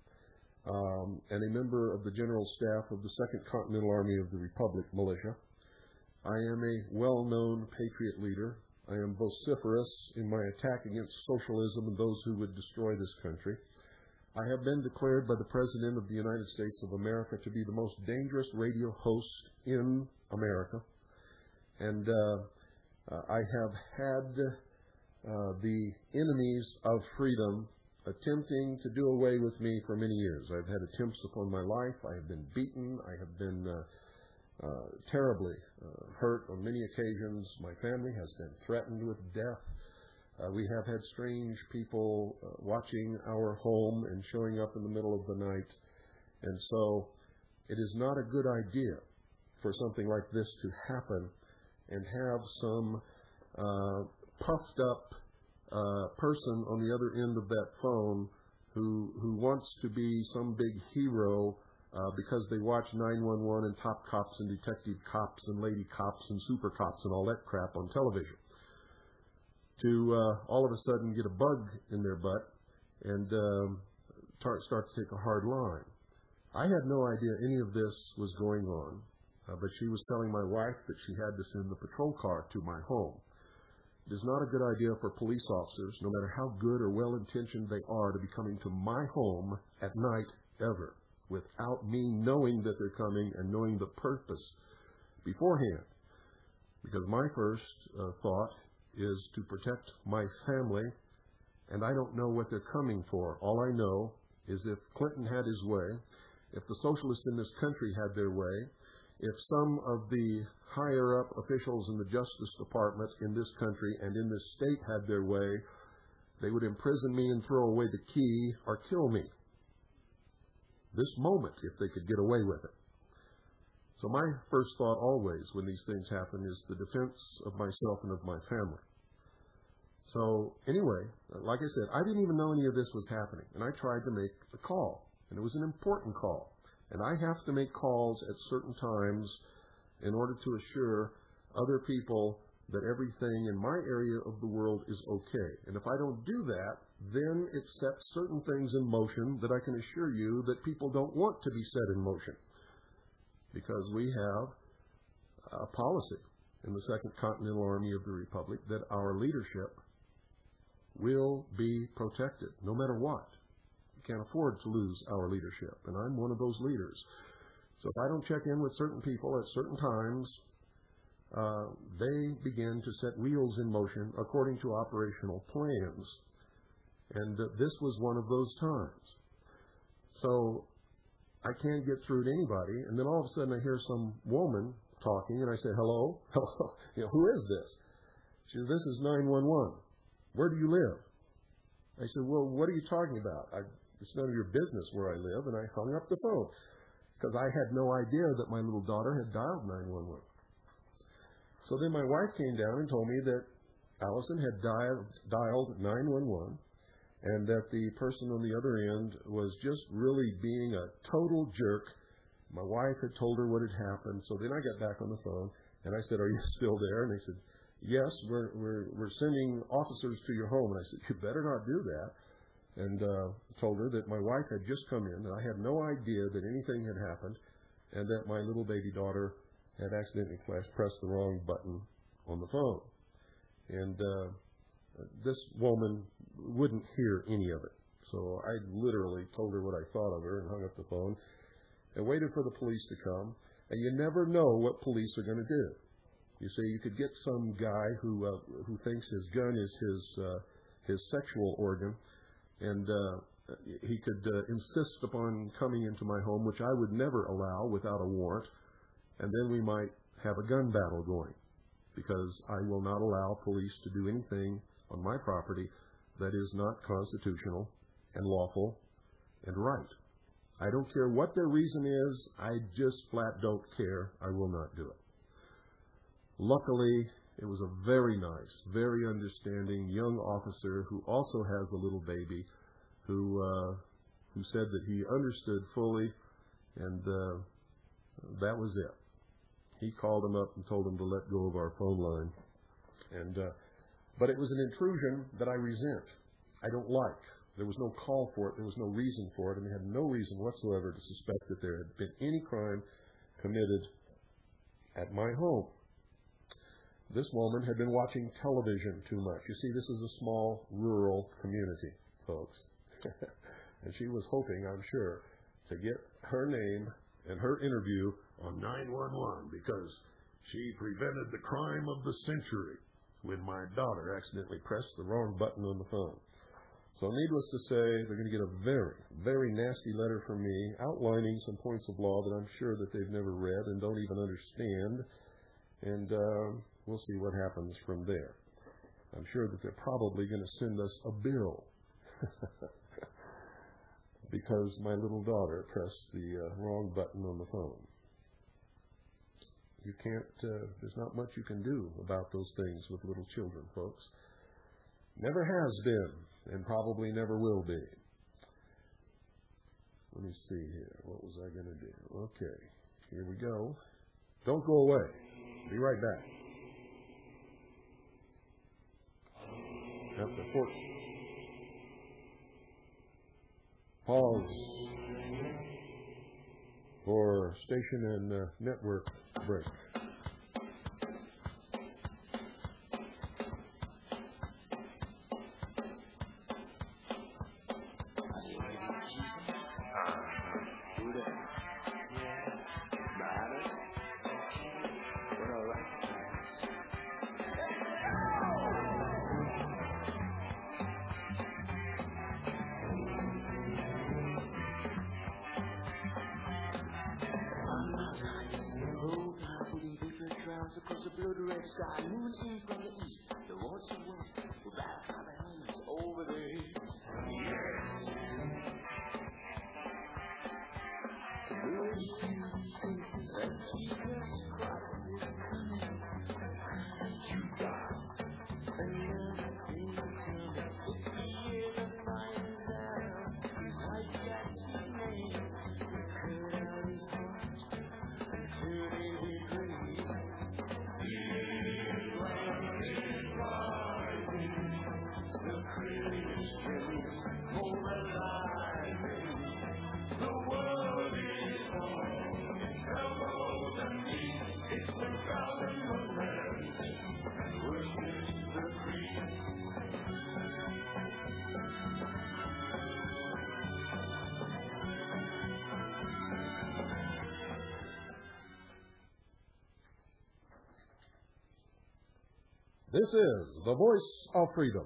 S1: and a member of the general staff of the 2nd Continental Army of the Republic Militia. I am a well-known patriot leader. I am vociferous in my attack against socialism and those who would destroy this country. I have been declared by the President of the United States of America to be the most dangerous radio host in America. And I have had the enemies of freedom attempting to do away with me for many years. I've had attempts upon my life. I have been beaten. I have been terribly hurt on many occasions. My family has been threatened with death. We have had strange people watching our home and showing up in the middle of the night. And so it is not a good idea for something like this to happen and have some puffed up person on the other end of that phone who wants to be some big hero because they watch 911 and Top Cops and Detective Cops and Lady Cops and Super Cops and all that crap on television. to all of a sudden get a bug in their butt and start to take a hard line. I had no idea any of this was going on, but she was telling my wife that she had to send the patrol car to my home. It is not a good idea for police officers, no matter how good or well-intentioned they are, to be coming to my home at night ever, without me knowing that they're coming and knowing the purpose beforehand. Because my first thought is to protect my family, and I don't know what they're coming for. All I know is if Clinton had his way, if the socialists in this country had their way, if some of the higher-up officials in the Justice Department in this country and in this state had their way, they would imprison me and throw away the key or kill me. This moment, if they could get away with it. So my first thought always when these things happen is the defense of myself and of my family. So anyway, like I said, I didn't even know any of this was happening, and I tried to make a call, and it was an important call. And I have to make calls at certain times in order to assure other people that everything in my area of the world is okay. And if I don't do that, then it sets certain things in motion that I can assure you that people don't want to be set in motion. Because we have a policy in the Second Continental Army of the Republic that our leadership will be protected, no matter what. We can't afford to lose our leadership, and I'm one of those leaders. So if I don't check in with certain people at certain times, they begin to set wheels in motion according to operational plans. And this was one of those times. So I can't get through to anybody, and then all of a sudden I hear some woman talking, and I say, hello? Hello? Who is this? She said, this is 911. Where do you live? I said, well, what are you talking about? It's none of your business where I live, and I hung up the phone because I had no idea that my little daughter had dialed 911. So then my wife came down and told me that Allison had dialed 911 and that the person on the other end was just really being a total jerk. My wife had told her what had happened, so then I got back on the phone, and I said, are you still there? And they said, yes, we're sending officers to your home. And I said, you better not do that. And told her that my wife had just come in, and I had no idea that anything had happened, and that my little baby daughter had accidentally pressed the wrong button on the phone. And this woman wouldn't hear any of it. So I literally told her what I thought of her and hung up the phone and waited for the police to come. And you never know what police are going to do. You see, you could get some guy who thinks his gun is his sexual organ, and he could insist upon coming into my home, which I would never allow without a warrant, and then we might have a gun battle going, because I will not allow police to do anything on my property that is not constitutional and lawful and right. I don't care what their reason is. I just flat don't care. I will not do it. Luckily, it was a very nice, very understanding young officer who also has a little baby who said that he understood fully, and that was it. He called him up and told him to let go of our phone line. But it was an intrusion that I resent. I don't like. There was no call for it. There was no reason for it, and they had no reason whatsoever to suspect that there had been any crime committed at my home. This woman had been watching television too much. You see, this is a small, rural community, folks. And she was hoping, I'm sure, to get her name and her interview on 911 because she prevented the crime of the century when my daughter accidentally pressed the wrong button on the phone. So needless to say, they're going to get a very, very nasty letter from me outlining some points of law that I'm sure that they've never read and don't even understand. And we'll see what happens from there. I'm sure that they're probably going to send us a bill because my little daughter pressed the wrong button on the phone. You can't, there's not much you can do about those things with little children, folks. Never has been, and probably never will be. Let me see here. What was I going to do? Okay, here we go. Don't go away. Be right back. After Fort. Pause for station and network break.
S4: Across the blood-red sky, moving in from the east towards the west. We're back on the hands over the east. And Jesus Christ is coming. You got another thing coming. It's the year that finds out. His life got his name. We cut out his heart until they be great.
S1: This is the voice of freedom.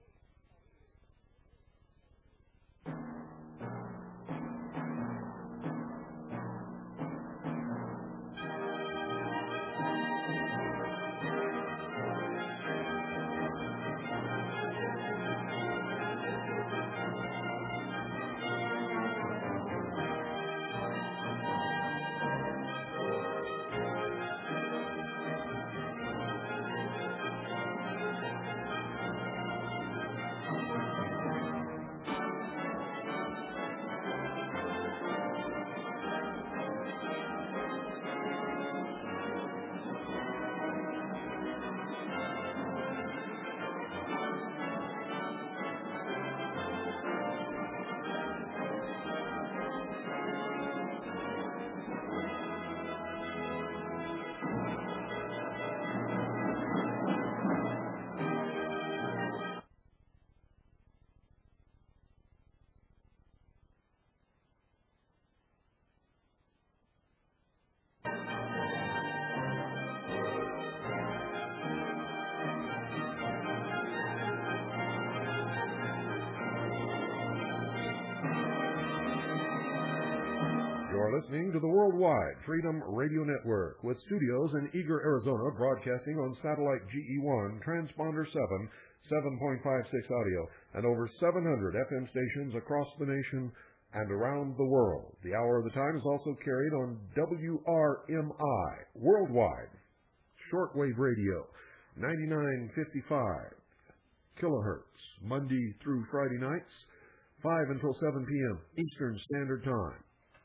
S1: You're listening to the Worldwide Freedom Radio Network with studios in Eagar, Arizona, broadcasting on satellite GE1, transponder 7, 7.56 audio, and over 700 FM stations across the nation and around the world. The Hour of the Time is also carried on WRMI, worldwide, shortwave radio, 9955 kilohertz, Monday through Friday nights, 5 until 7 p.m. Eastern Standard Time.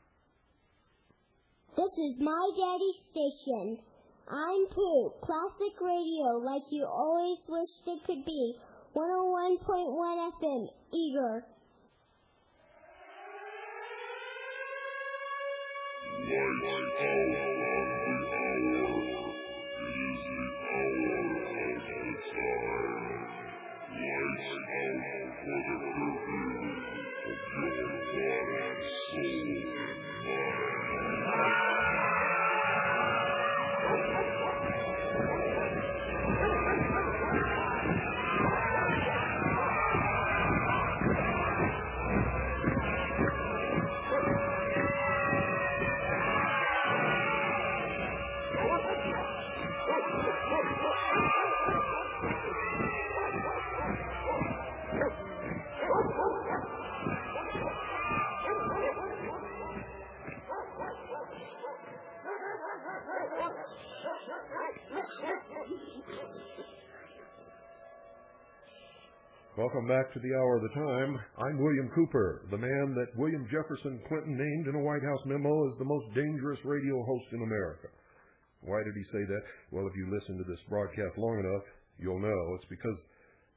S2: This is my daddy's station. I'm Pooh, classic radio like you always wished it could be. 101.1 FM, Eagar.
S1: Welcome back to the Hour of the Time. I'm William Cooper, the man that William Jefferson Clinton named in a White House memo as the most dangerous radio host in America. Why did he say that? Well, if you listen to this broadcast long enough, you'll know. It's because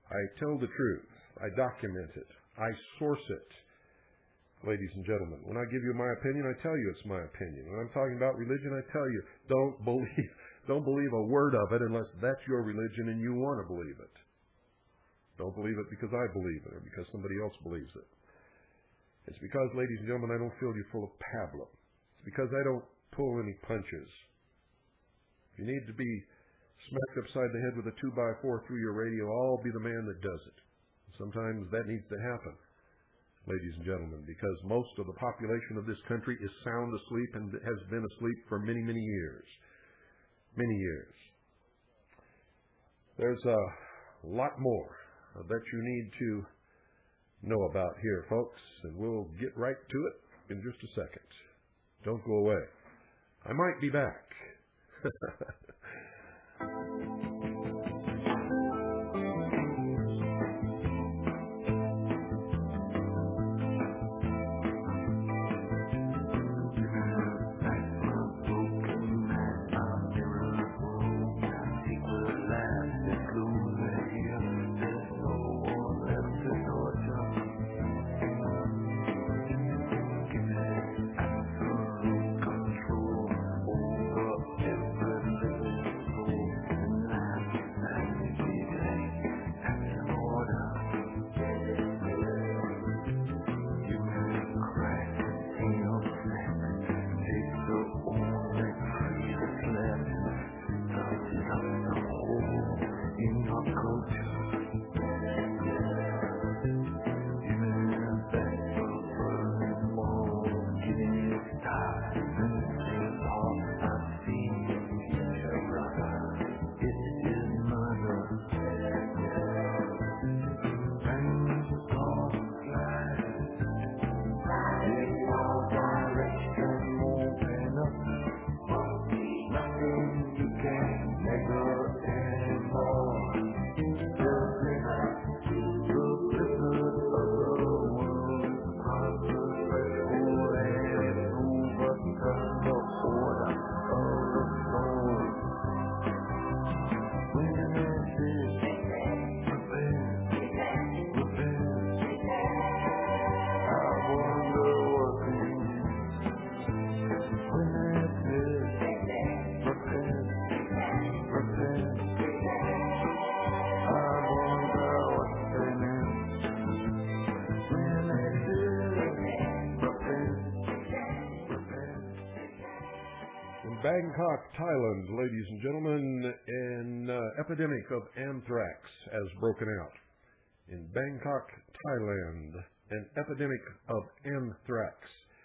S1: I tell the truth. I document it. I source it. Ladies and gentlemen, when I give you my opinion, I tell you it's my opinion. When I'm talking about religion, I tell you, don't believe a word of it unless that's your religion and you want to believe it. Don't believe it because I believe it or because somebody else believes it. It's because, ladies and gentlemen, I don't fill you full of pablum. It's because I don't pull any punches. If you need to be smacked upside the head with a 2x4 through your radio, I'll be the man that does it. Sometimes that needs to happen, ladies and gentlemen, because most of the population of this country is sound asleep and has been asleep for many, many years. Many years. There's a lot more that you need to know about here, folks, and we'll get right to it in just a second. Don't go away. I might be back. Bangkok, Thailand, ladies and gentlemen, an epidemic of anthrax has broken out. In Bangkok, Thailand, an epidemic of anthrax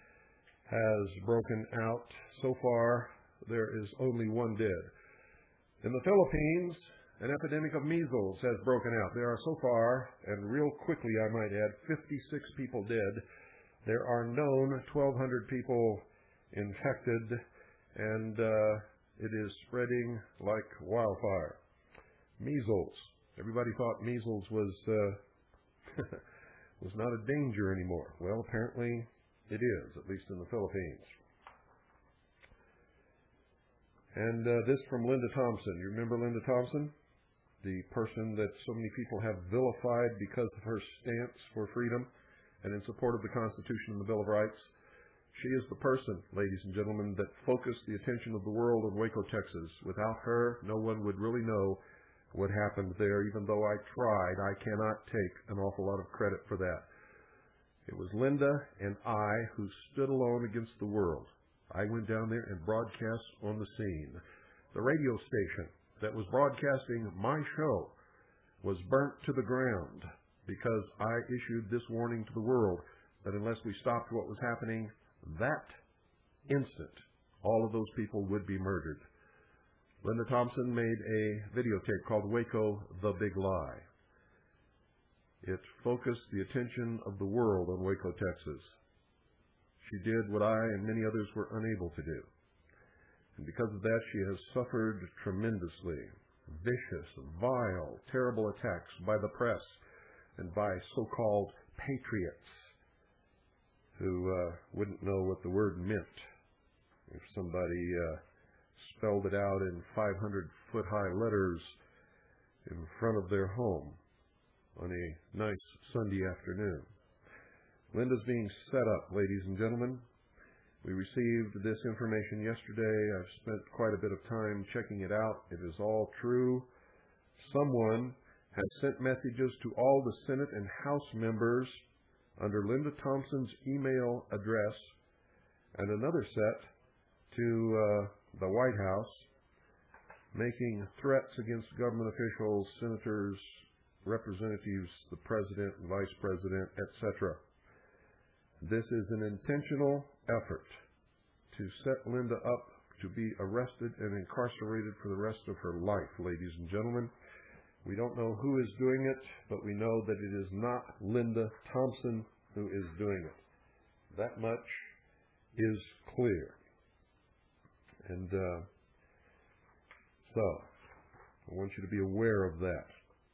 S1: has broken out. So far, there is only one dead. In the Philippines, an epidemic of measles has broken out. There are so far, and real quickly I might add, 56 people dead. There are known 1,200 people infected, and it is spreading like wildfire. Measles. Everybody thought measles was was not a danger anymore. Well, apparently it is, at least in the Philippines. And this from Linda Thompson. You remember Linda Thompson? The person that so many people have vilified because of her stance for freedom and in support of the Constitution and the Bill of Rights. She is the person, ladies and gentlemen, that focused the attention of the world on Waco, Texas. Without her, no one would really know what happened there. Even though I tried, I cannot take an awful lot of credit for that. It was Linda and I who stood alone against the world. I went down there and broadcast on the scene. The radio station that was broadcasting my show was burnt to the ground because I issued this warning to the world that unless we stopped what was happening that instant, all of those people would be murdered. Linda Thompson made a videotape called Waco, The Big Lie. It focused the attention of the world on Waco, Texas. She did what I and many others were unable to do. And because of that, she has suffered tremendously. Vicious, vile, terrible attacks by the press and by so-called patriots who wouldn't know what the word meant if somebody spelled it out in 500-foot-high letters in front of their home. on a nice Sunday afternoon. Linda's being set up, ladies and gentlemen. We received this information yesterday. I've spent quite a bit of time checking it out. It is all true. Someone has sent messages to all the Senate and House members under Linda Thompson's email address, and another set to the White House, making threats against government officials, senators, representatives, the president, vice president, etc. This is an intentional effort to set Linda up to be arrested and incarcerated for the rest of her life, ladies and gentlemen. We don't know who is doing it, but we know that it is not Linda Thompson who is doing it. That much is clear. And so, I want you to be aware of that.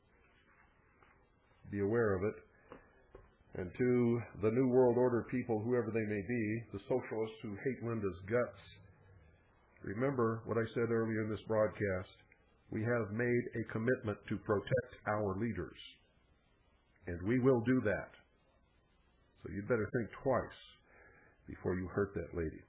S1: Be aware of it. And to the New World Order people, whoever they may be, the socialists who hate Linda's guts, remember what I said earlier in this broadcast. We have made a commitment to protect our leaders. And we will do that. So you'd better think twice before you hurt that lady.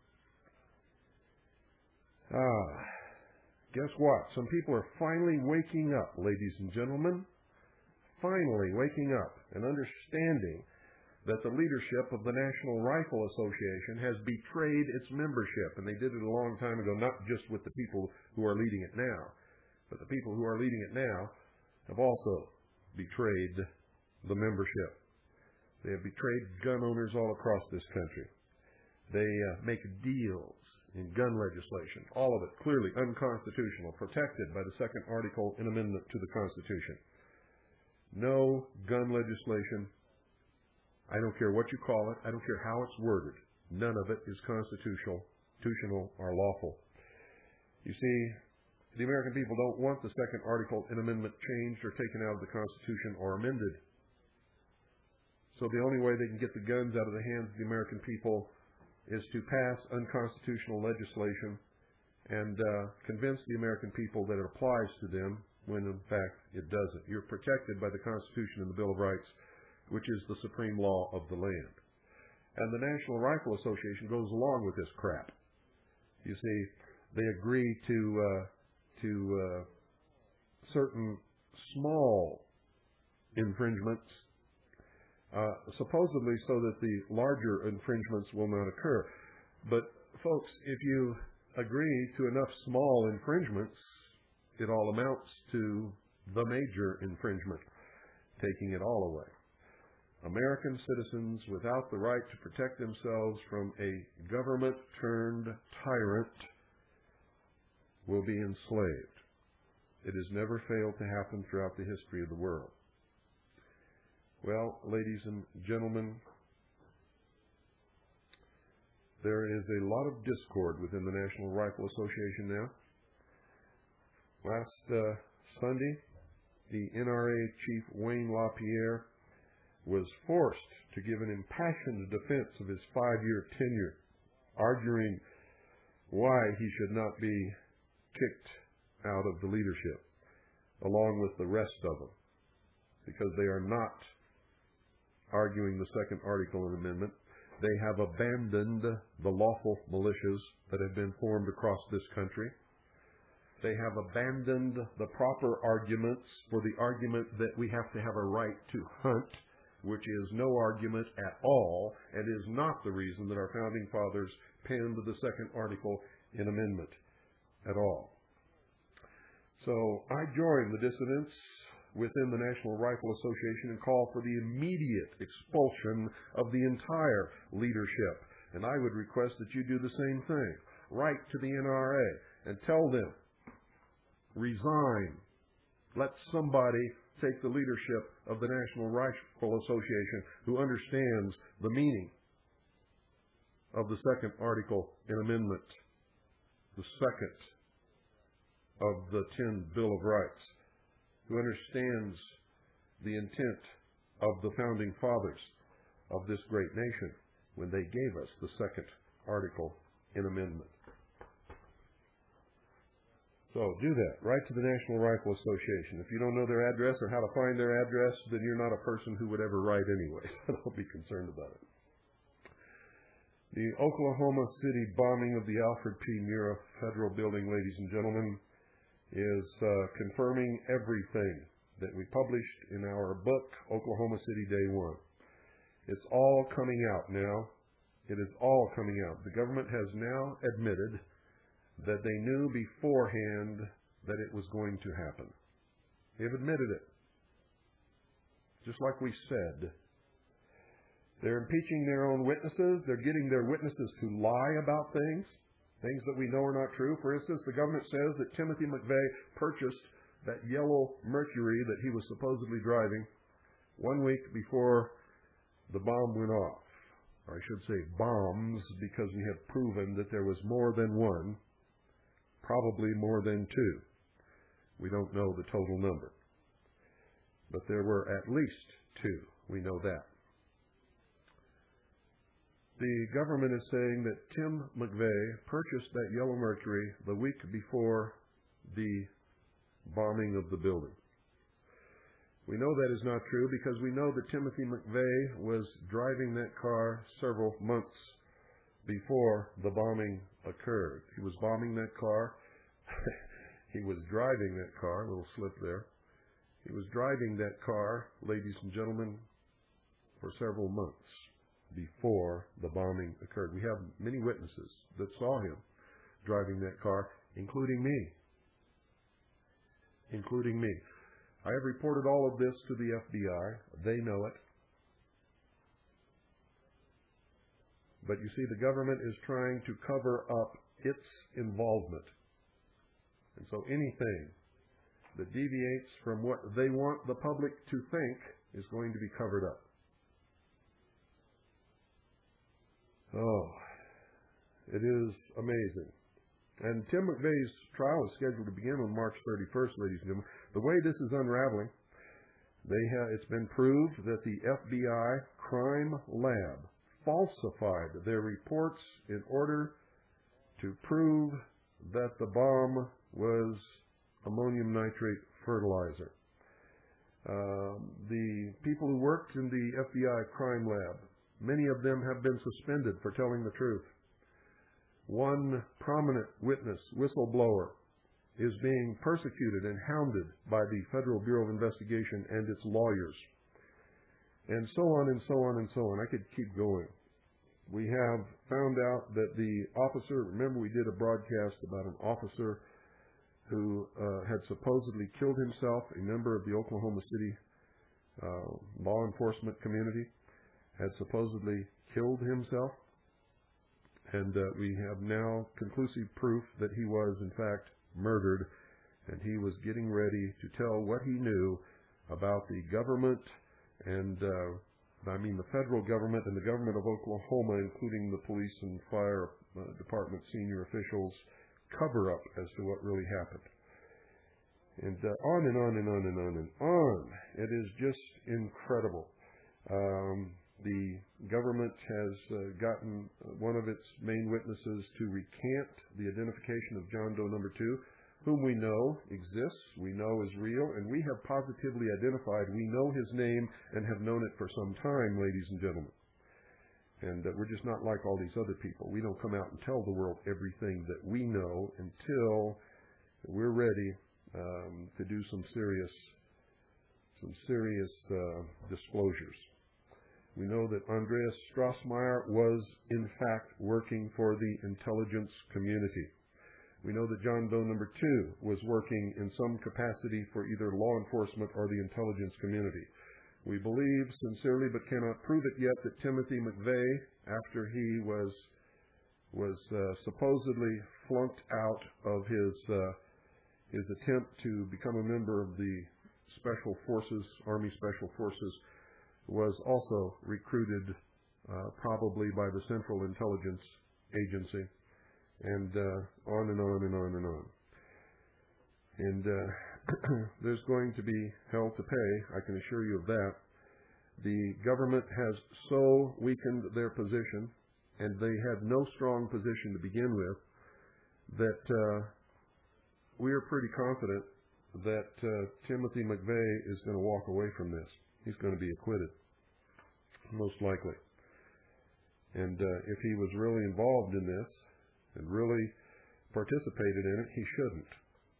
S1: Guess what? Some people are finally waking up, ladies and gentlemen. Finally waking up and understanding that the leadership of the National Rifle Association has betrayed its membership. And they did it a long time ago, not just with the people who are leading it now, but the people who are leading it now have also betrayed the membership. They have betrayed gun owners all across this country. They make deals in gun legislation, all of it clearly unconstitutional, protected by the second article and amendment to the Constitution. No gun legislation, I don't care what you call it, I don't care how it's worded, none of it is constitutional or lawful. You see, the American people don't want the second article and amendment changed or taken out of the Constitution or amended. So the only way they can get the guns out of the hands of the American people is to pass unconstitutional legislation and convince the American people that it applies to them when, in fact, it doesn't. You're protected by the Constitution and the Bill of Rights, which is the supreme law of the land. And the National Rifle Association goes along with this crap. You see, they agree to certain small infringements, supposedly so that the larger infringements will not occur. But, folks, if you agree to enough small infringements, it all amounts to the major infringement, taking it all away. American citizens without the right to protect themselves from a government-turned tyrant will be enslaved. It has never failed to happen throughout the history of the world. Well, ladies and gentlemen, there is a lot of discord within the National Rifle Association now. Last Sunday, the NRA chief Wayne LaPierre was forced to give an impassioned defense of his 5-year tenure, arguing why he should not be kicked out of the leadership, along with the rest of them, because they are not arguing the second article and amendment. They have abandoned the lawful militias that have been formed across this country. They have abandoned the proper arguments for the argument that we have to have a right to hunt, which is no argument at all and is not the reason that our founding fathers penned the second article and amendment at all. So I join the dissidents within the National Rifle Association and call for the immediate expulsion of the entire leadership. And I would request that you do the same thing. Write to the NRA and tell them, resign. Let somebody take the leadership of the National Rifle Association who understands the meaning of the second article and amendment, the second of the 10 Bill of Rights, who understands the intent of the founding fathers of this great nation when they gave us the second article and amendment. So do that. Write to the National Rifle Association. If you don't know their address or how to find their address, then you're not a person who would ever write anyway, so don't be concerned about it. The Oklahoma City bombing of the Alfred P. Murrah Federal Building, ladies and gentlemen, is confirming everything that we published in our book, Oklahoma City Day One. It's all coming out now. It is all coming out. The government has now admitted that they knew beforehand that it was going to happen. They've admitted it. Just like we said. They're impeaching their own witnesses. They're getting their witnesses to lie about things that we know are not true. For instance, the government says that Timothy McVeigh purchased that yellow Mercury that he was supposedly driving 1 week before the bomb went off. Or I should say bombs, because we have proven that there was more than one, probably more than two. We don't know the total number. But there were at least two. We know that. The government is saying that Tim McVeigh purchased that yellow Mercury the week before the bombing of the building. We know that is not true because we know that Timothy McVeigh was driving that car several months before the bombing occurred. He was bombing that car. He was driving that car. A little slip there. He was driving that car, ladies and gentlemen, for several months before the bombing occurred. We have many witnesses that saw him driving that car, including me. I have reported all of this to the FBI. They know it. But you see, the government is trying to cover up its involvement. And so anything that deviates from what they want the public to think is going to be covered up. Oh, it is amazing. And Tim McVeigh's trial is scheduled to begin on March 31st, ladies and gentlemen. The way this is unraveling, it's been proved that the FBI crime lab falsified their reports in order to prove that the bomb was ammonium nitrate fertilizer. The people who worked in the FBI crime lab, many of them have been suspended for telling the truth. One prominent witness, whistleblower, is being persecuted and hounded by the Federal Bureau of Investigation and its lawyers. And so on and so on and so on. I could keep going. We have found out that the officer, remember we did a broadcast about an officer who had supposedly killed himself, a member of the Oklahoma City law enforcement community, had supposedly killed himself. And we have now conclusive proof that he was, in fact, murdered, and he was getting ready to tell what he knew about the government and, the federal government and the government of Oklahoma, including the police and fire department senior officials, cover-up as to what really happened. And on and on and on and on and on. It is just incredible. The government has gotten one of its main witnesses to recant the identification of John Doe number 2, whom we know exists, we know is real, and we have positively identified. We know his name and have known it for some time, ladies and gentlemen. And we're just not like all these other people. We don't come out and tell the world everything that we know until we're ready to do some serious disclosures. We know that Andreas Strassmeyer was, in fact, working for the intelligence community. We know that John Doe number 2 was working in some capacity for either law enforcement or the intelligence community. We believe sincerely, but cannot prove it yet, that Timothy McVeigh, after he was supposedly flunked out of his attempt to become a member of the Special Forces, Army Special Forces, was also recruited probably by the Central Intelligence Agency, and on and on and on and on. And there's going to be hell to pay, I can assure you of that. The government has so weakened their position, and they had no strong position to begin with, that we are pretty confident that Timothy McVeigh is going to walk away from this. He's going to be acquitted, most likely. And if he was really involved in this and really participated in it, he shouldn't.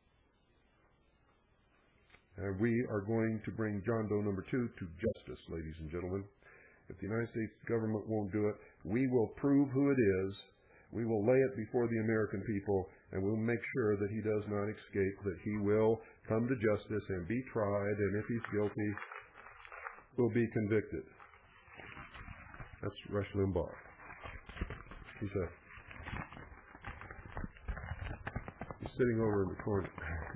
S1: We are going to bring John Doe number 2 to justice, ladies and gentlemen. If the United States government won't do it, we will prove who it is. We will lay it before the American people, and we'll make sure that he does not escape, that he will come to justice and be tried, and if he's guilty, will be convicted. That's Rush Limbaugh. He's sitting over in the corner.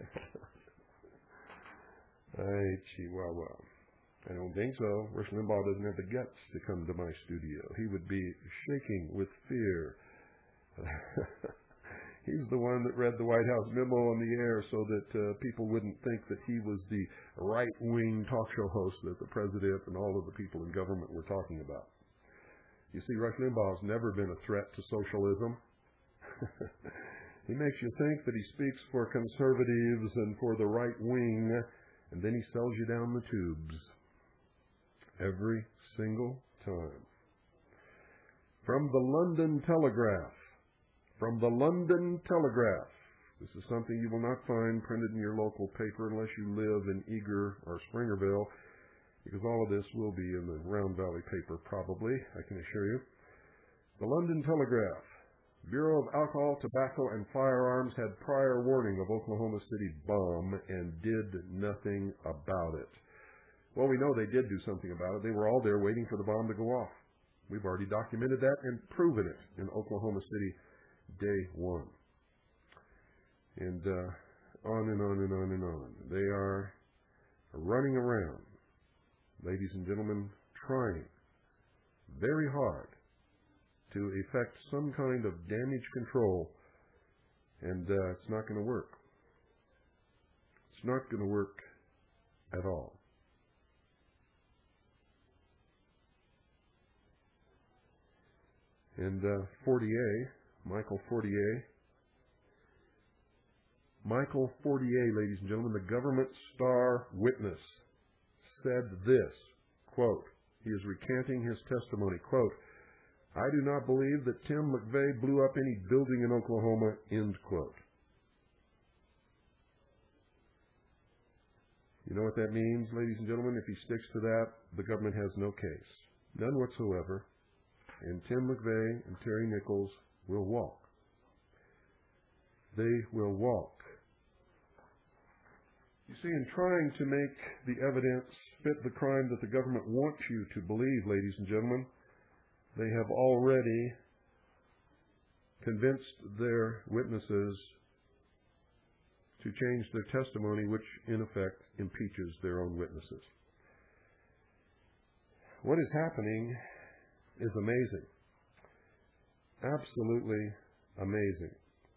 S1: Hey, Chihuahua. I don't think so. Rush Limbaugh doesn't have the guts to come to my studio. He would be shaking with fear. He's the one that read the White House memo on the air so that people wouldn't think that he was the right-wing talk show host that the president and all of the people in government were talking about. You see, Rush Limbaugh's never been a threat to socialism. He makes you think that he speaks for conservatives and for the right wing, and then he sells you down the tubes. Every single time. From the London Telegraph. From the London Telegraph. This is something you will not find printed in your local paper unless you live in Eager or Springerville, because all of this will be in the Round Valley paper probably, I can assure you. The London Telegraph. Bureau of Alcohol, Tobacco, and Firearms had prior warning of Oklahoma City bomb and did nothing about it. Well, we know they did do something about it. They were all there waiting for the bomb to go off. We've already documented that and proven it in Oklahoma City day one. And on and on and on and on. They are running around, ladies and gentlemen, trying very hard to effect some kind of damage control, and it's not going to work. It's not going to work at all. And Michael Fortier, ladies and gentlemen, the government star witness, said this, quote, he is recanting his testimony, quote, I do not believe that Tim McVeigh blew up any building in Oklahoma, end quote. You know what that means, ladies and gentlemen? If he sticks to that, the government has no case. None whatsoever. And Tim McVeigh and Terry Nichols will walk. They will walk. You see, in trying to make the evidence fit the crime that the government wants you to believe, ladies and gentlemen, they have already convinced their witnesses to change their testimony, which in effect impeaches their own witnesses. What is happening is amazing. Absolutely amazing.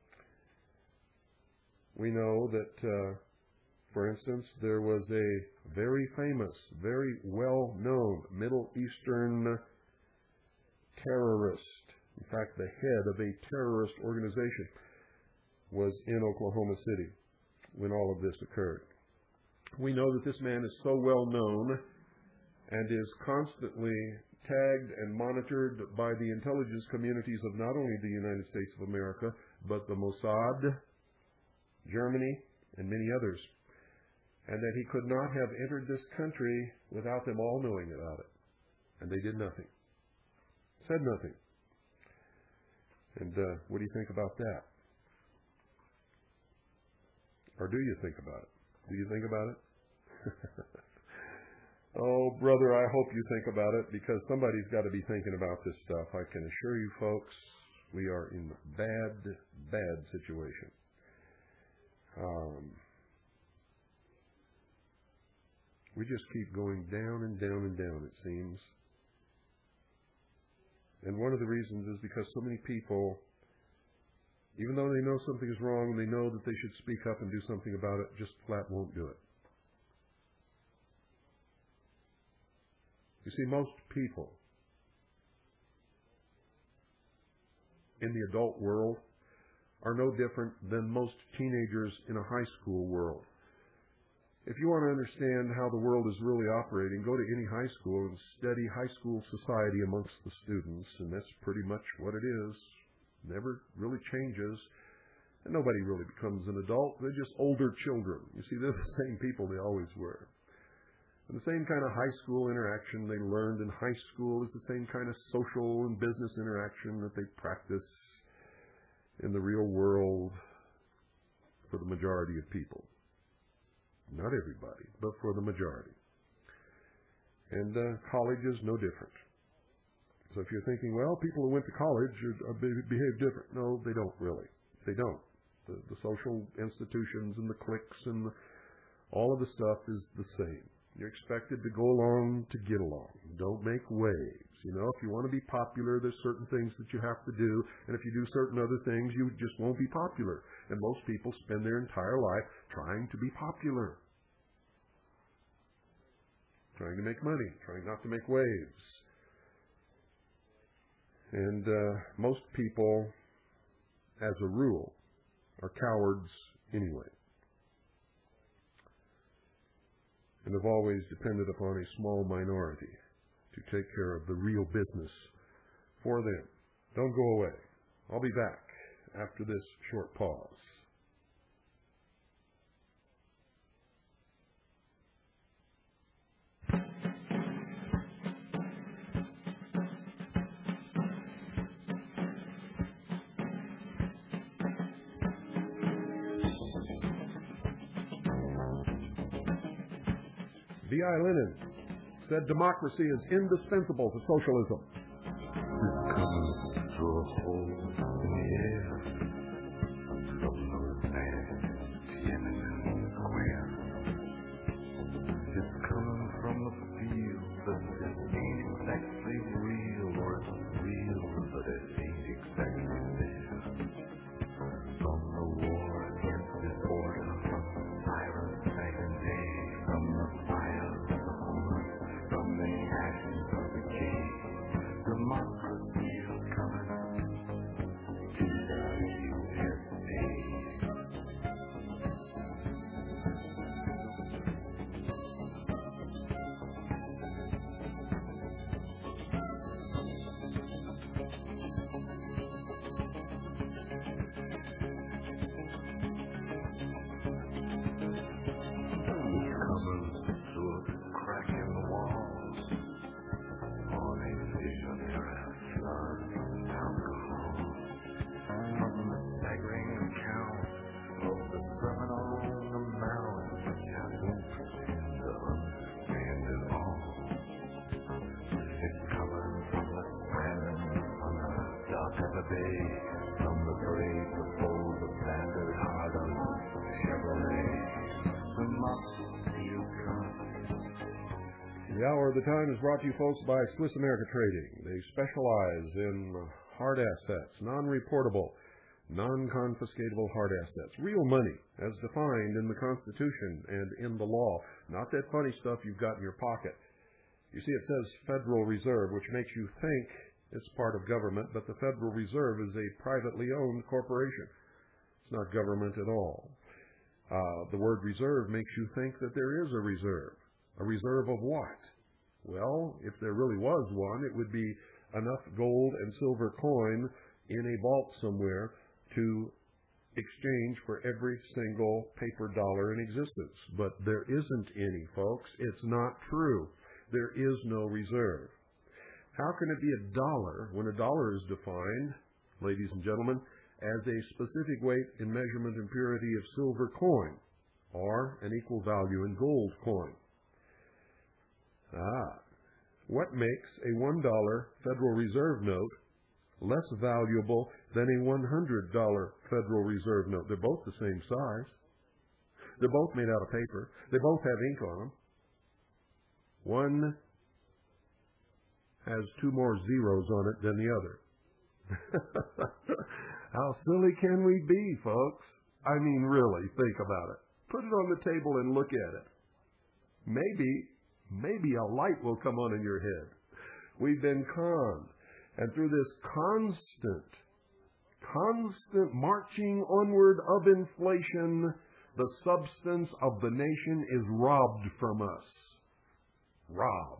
S1: We know that, for instance, there was a very famous, very well-known Middle Eastern terrorist. In fact, the head of a terrorist organization was in Oklahoma City when all of this occurred. We know that this man is so well known and is constantly tagged and monitored by the intelligence communities of not only the United States of America, but the Mossad, Germany, and many others, and that he could not have entered this country without them all knowing about it. And they did nothing. Said nothing. And what do you think about that? Or do you think about it? Do you think about it? Oh, brother, I hope you think about it, because somebody's got to be thinking about this stuff. I can assure you, folks, we are in a bad, bad situation. We just keep going down and down and down, it seems. And one of the reasons is because so many people, even though they know something is wrong and they know that they should speak up and do something about it, just flat won't do it. You see, most people in the adult world are no different than most teenagers in a high school world. If you want to understand how the world is really operating, go to any high school and study high school society amongst the students, and that's pretty much what it is. Never really changes, and nobody really becomes an adult. They're just older children. You see, they're the same people they always were. And the same kind of high school interaction they learned in high school is the same kind of social and business interaction that they practice in the real world for the majority of people. Not everybody, but for the majority. And college is no different. So if you're thinking, well, people who went to college behave different. No, they don't really. They don't. The social institutions and the cliques and all of the stuff is the same. You're expected to go along to get along. Don't make waves. You know, if you want to be popular, there's certain things that you have to do. And if you do certain other things, you just won't be popular. And most people spend their entire life trying to be popular. Trying to make money. Trying not to make waves. And most people, as a rule, are cowards anyway. And have always depended upon a small minority to take care of the real business for them. Don't go away. I'll be back after this short pause. V.I. Lenin said democracy is indispensable to socialism.
S4: It's coming through a hole in the air from those vast Tiananmen Square. It's coming from the fields that this ain't exactly real, or it's real, but it ain't exactly there. From the war against disorder, from sirens night and day, from the fires of the home, from the ashes of the cave, democracy is coming. T-W-S-A.
S1: The Hour of the Time is brought to you, folks, by Swiss America Trading. They specialize in hard assets, non-reportable, non-confiscatable hard assets, real money as defined in the Constitution and in the law, not that funny stuff you've got in your pocket. You see, it says Federal Reserve, which makes you think it's part of government, but the Federal Reserve is a privately owned corporation. It's not government at all. The word reserve makes you think that there is a reserve. A reserve of what? Well, if there really was one, it would be enough gold and silver coin in a vault somewhere to exchange for every single paper dollar in existence. But there isn't any, folks. It's not true. There is no reserve. How can it be a dollar when a dollar is defined, ladies and gentlemen, as a specific weight in measurement and purity of silver coin, or an equal value in gold coin? What makes a $1 Federal Reserve note less valuable than a $100 Federal Reserve note? They're both the same size. They're both made out of paper. They both have ink on them. One has two more zeros on it than the other. How silly can we be, folks? I mean, really, think about it. Put it on the table and look at it. Maybe a light will come on in your head. We've been conned. And through this constant constant marching onward of inflation, the substance of the nation is robbed from us. Robbed.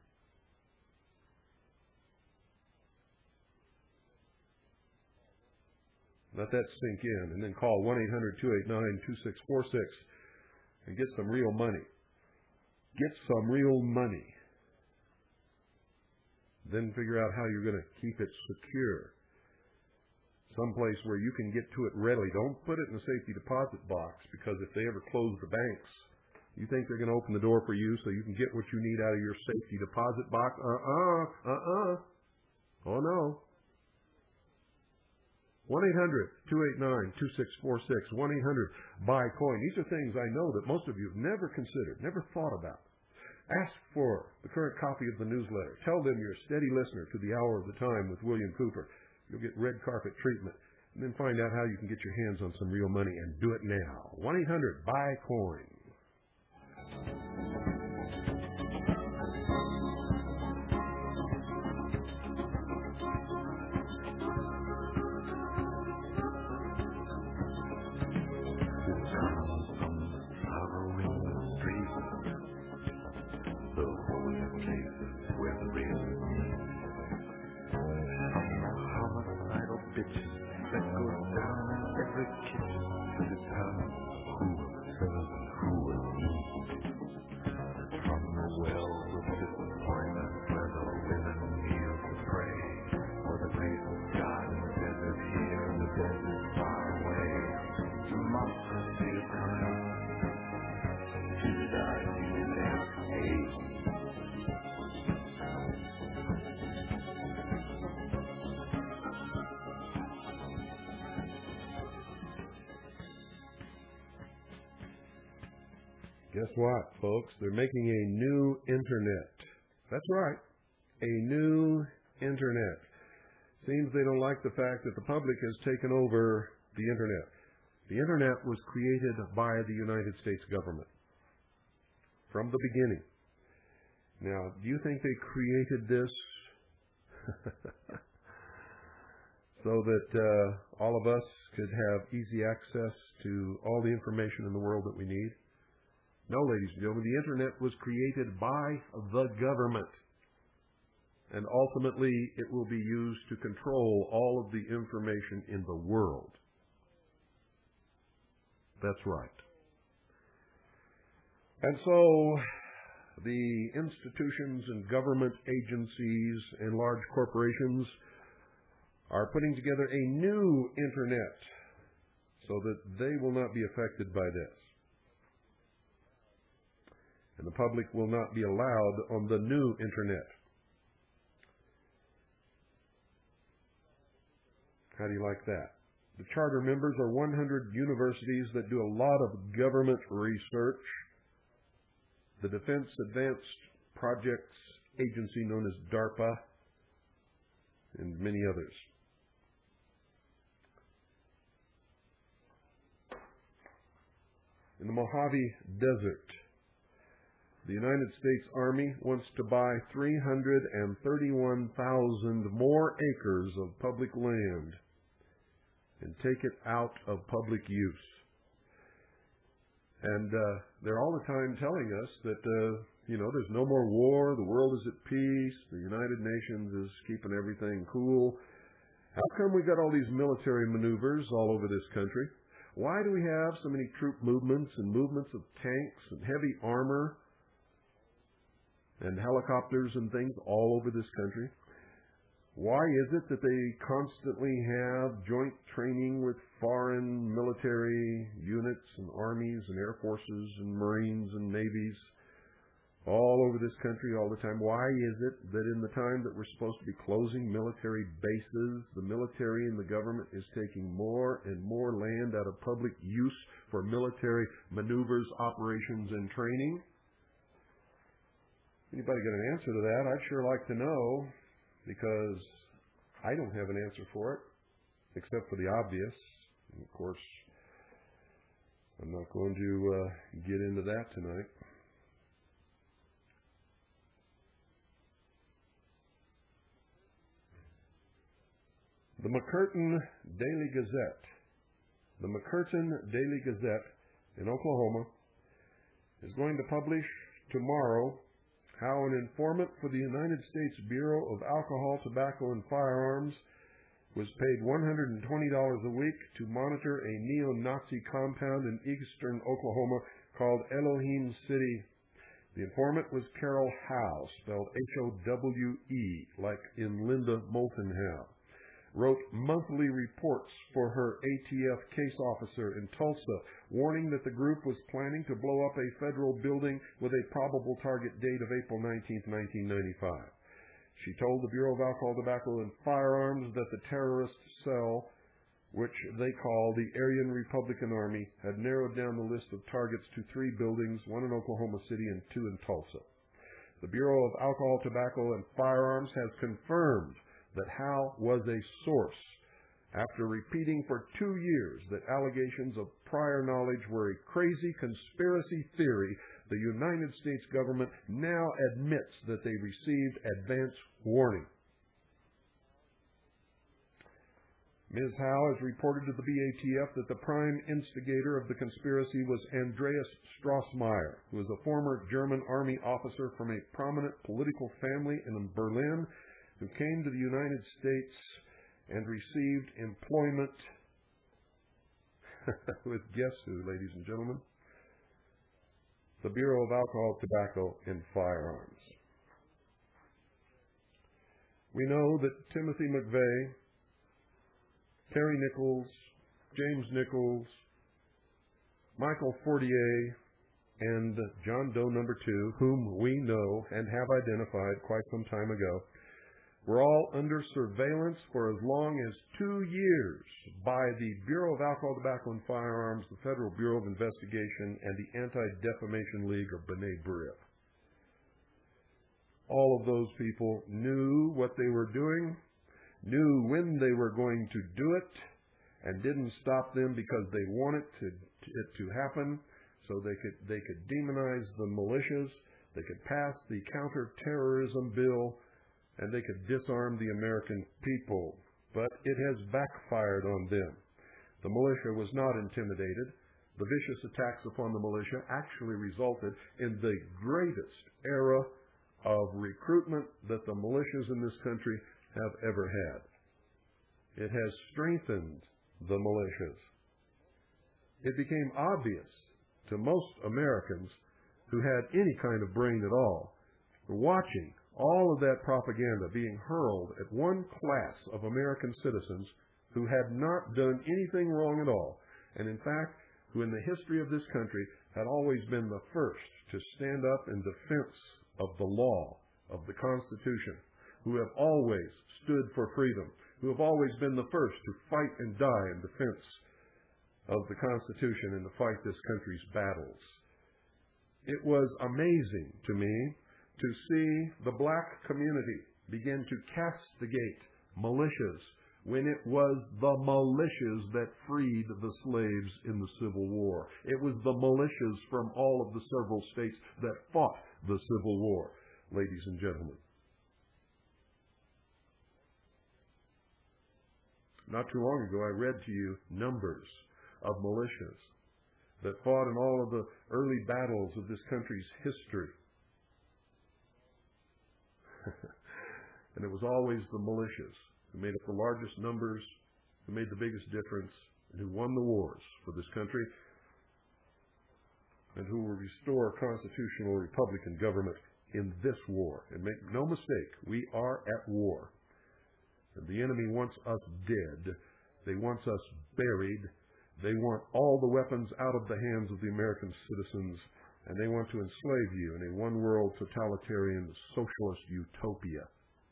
S1: Let that sink in, and then call 1-800-289-2646 and get some real money. Get some real money. Then figure out how you're going to keep it secure. Someplace where you can get to it readily. Don't put it in a safety deposit box, because if they ever close the banks, you think they're going to open the door for you so you can get what you need out of your safety deposit box? Oh, no. 1-800-289-2646. 1-800-BUY-COIN. These are things I know that most of you have never considered, never thought about. Ask for the current copy of the newsletter. Tell them you're a steady listener to the Hour of the Time with William Cooper. You'll get red carpet treatment. And then find out how you can get your hands on some real money, and do it now. 1-800-BUY-COIN. Guess what, folks? They're making a new internet. That's right, a new internet. Seems they don't like the fact that the public has taken over the internet. The internet was created by the United States government from the beginning. Now, do you think they created this so that all of us could have easy access to all the information in the world that we need? No, ladies and gentlemen, the internet was created by the government. And ultimately, it will be used to control all of the information in the world. That's right. And so, the institutions and government agencies and large corporations are putting together a new internet so that they will not be affected by this. And the public will not be allowed on the new internet. How do you like that? The charter members are 100 universities that do a lot of government research. The Defense Advanced Projects Agency, known as DARPA, and many others. In the Mojave Desert, the United States Army wants to buy 331,000 more acres of public land and take it out of public use. And they're all the time telling us that, there's no more war, the world is at peace, the United Nations is keeping everything cool. How come we got all these military maneuvers all over this country? Why do we have so many troop movements and movements of tanks and heavy armor and helicopters and things all over this country? Why is it that they constantly have joint training with foreign military units and armies and air forces and Marines and navies all over this country all the time? Why is it that in the time that we're supposed to be closing military bases, the military and the government is taking more and more land out of public use for military maneuvers, operations, and training? Anybody got an answer to that? I'd sure like to know, because I don't have an answer for it, except for the obvious. And of course, I'm not going to get into that tonight. The McCurtain Daily Gazette. The McCurtain Daily Gazette in Oklahoma is going to publish tomorrow how an informant for the United States Bureau of Alcohol, Tobacco, and Firearms was paid $120 a week to monitor a neo-Nazi compound in eastern Oklahoma called Elohim City. The informant was Carol Howe, spelled H-O-W-E, like in Linda Moulton Howe. Wrote monthly reports for her ATF case officer in Tulsa, warning that the group was planning to blow up a federal building with a probable target date of April 19, 1995. She told the Bureau of Alcohol, Tobacco, and Firearms that the terrorist cell, which they call the Aryan Republican Army, had narrowed down the list of targets to 3 buildings, 1 in Oklahoma City and 2 in Tulsa. The Bureau of Alcohol, Tobacco, and Firearms has confirmed that Howe was a source after repeating for 2 years that allegations of prior knowledge were a crazy conspiracy theory. The United States government now admits that they received advance warning. Ms. Howe has reported to the BATF that the prime instigator of the conspiracy was Andreas Strassmeyer, who is a former German army officer from a prominent political family in Berlin who came to the United States and received employment with guess who, ladies and gentlemen? The Bureau of Alcohol, Tobacco, and Firearms. We know that Timothy McVeigh, Terry Nichols, James Nichols, Michael Fortier, and John Doe No. 2, whom we know and have identified quite some time ago, were all under surveillance for as long as 2 years by the Bureau of Alcohol, Tobacco, and Firearms, the Federal Bureau of Investigation, and the Anti-Defamation League, or B'nai B'rith. All of those people knew what they were doing, knew when they were going to do it, and didn't stop them because they wanted it to happen, so they could demonize the militias, they could pass the counterterrorism bill, and they could disarm the American people. But it has backfired on them. The militia was not intimidated. The vicious attacks upon the militia actually resulted in the greatest era of recruitment that the militias in this country have ever had. It has strengthened the militias. It became obvious to most Americans who had any kind of brain at all, watching all of that propaganda being hurled at one class of American citizens who had not done anything wrong at all, and in fact, who in the history of this country had always been the first to stand up in defense of the law, of the Constitution, who have always stood for freedom, who have always been the first to fight and die in defense of the Constitution and to fight this country's battles. It was amazing to me to see the black community begin to castigate militias when it was the militias that freed the slaves in the Civil War. It was the militias from all of the several states that fought the Civil War, ladies and gentlemen. Not too long ago, I read to you numbers of militias that fought in all of the early battles of this country's history. And it was always the militias who made up the largest numbers, who made the biggest difference, and who won the wars for this country, and who will restore constitutional Republican government in this war. And make no mistake, we are at war. And the enemy wants us dead. They want us buried. They want all the weapons out of the hands of the American citizens, and they want to enslave you in a one-world totalitarian socialist utopia.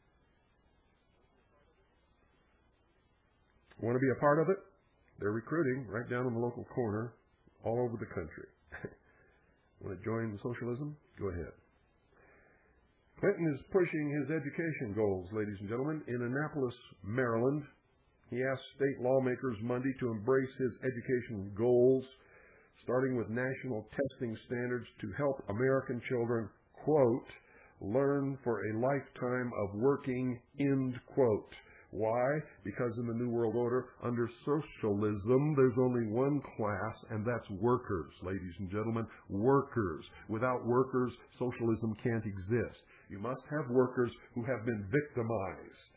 S1: Want to be a part of it? They're recruiting right down in the local corner all over the country. Want to join socialism? Go ahead. Clinton is pushing his education goals, ladies and gentlemen. In Annapolis, Maryland, he asked state lawmakers Monday to embrace his education goals, starting with national testing standards to help American children, quote, learn for a lifetime of working, end quote, Why? Because in the New World Order, under socialism, there's only one class, and that's workers, ladies and gentlemen, workers. Without workers, socialism can't exist. You must have workers who have been victimized.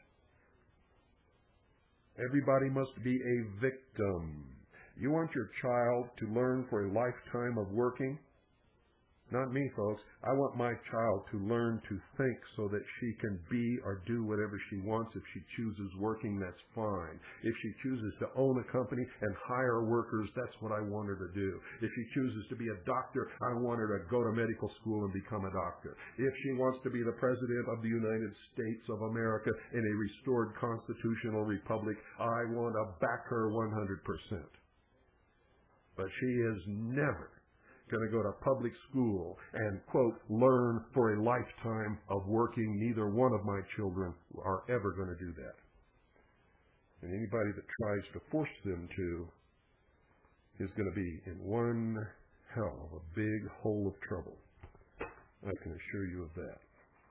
S1: Everybody must be a victim. You want your child to learn for a lifetime of working? Not me, folks. I want my child to learn to think so that she can be or do whatever she wants. If she chooses working, that's fine. If she chooses to own a company and hire workers, that's what I want her to do. If she chooses to be a doctor, I want her to go to medical school and become a doctor. If she wants to be the President of the United States of America in a restored constitutional republic, I want to back her 100%. But she is never going to go to public school and, quote, learn for a lifetime of working. Neither one of my children are ever going to do that. And anybody that tries to force them to is going to be in one hell of a big hole of trouble. I can assure you of that.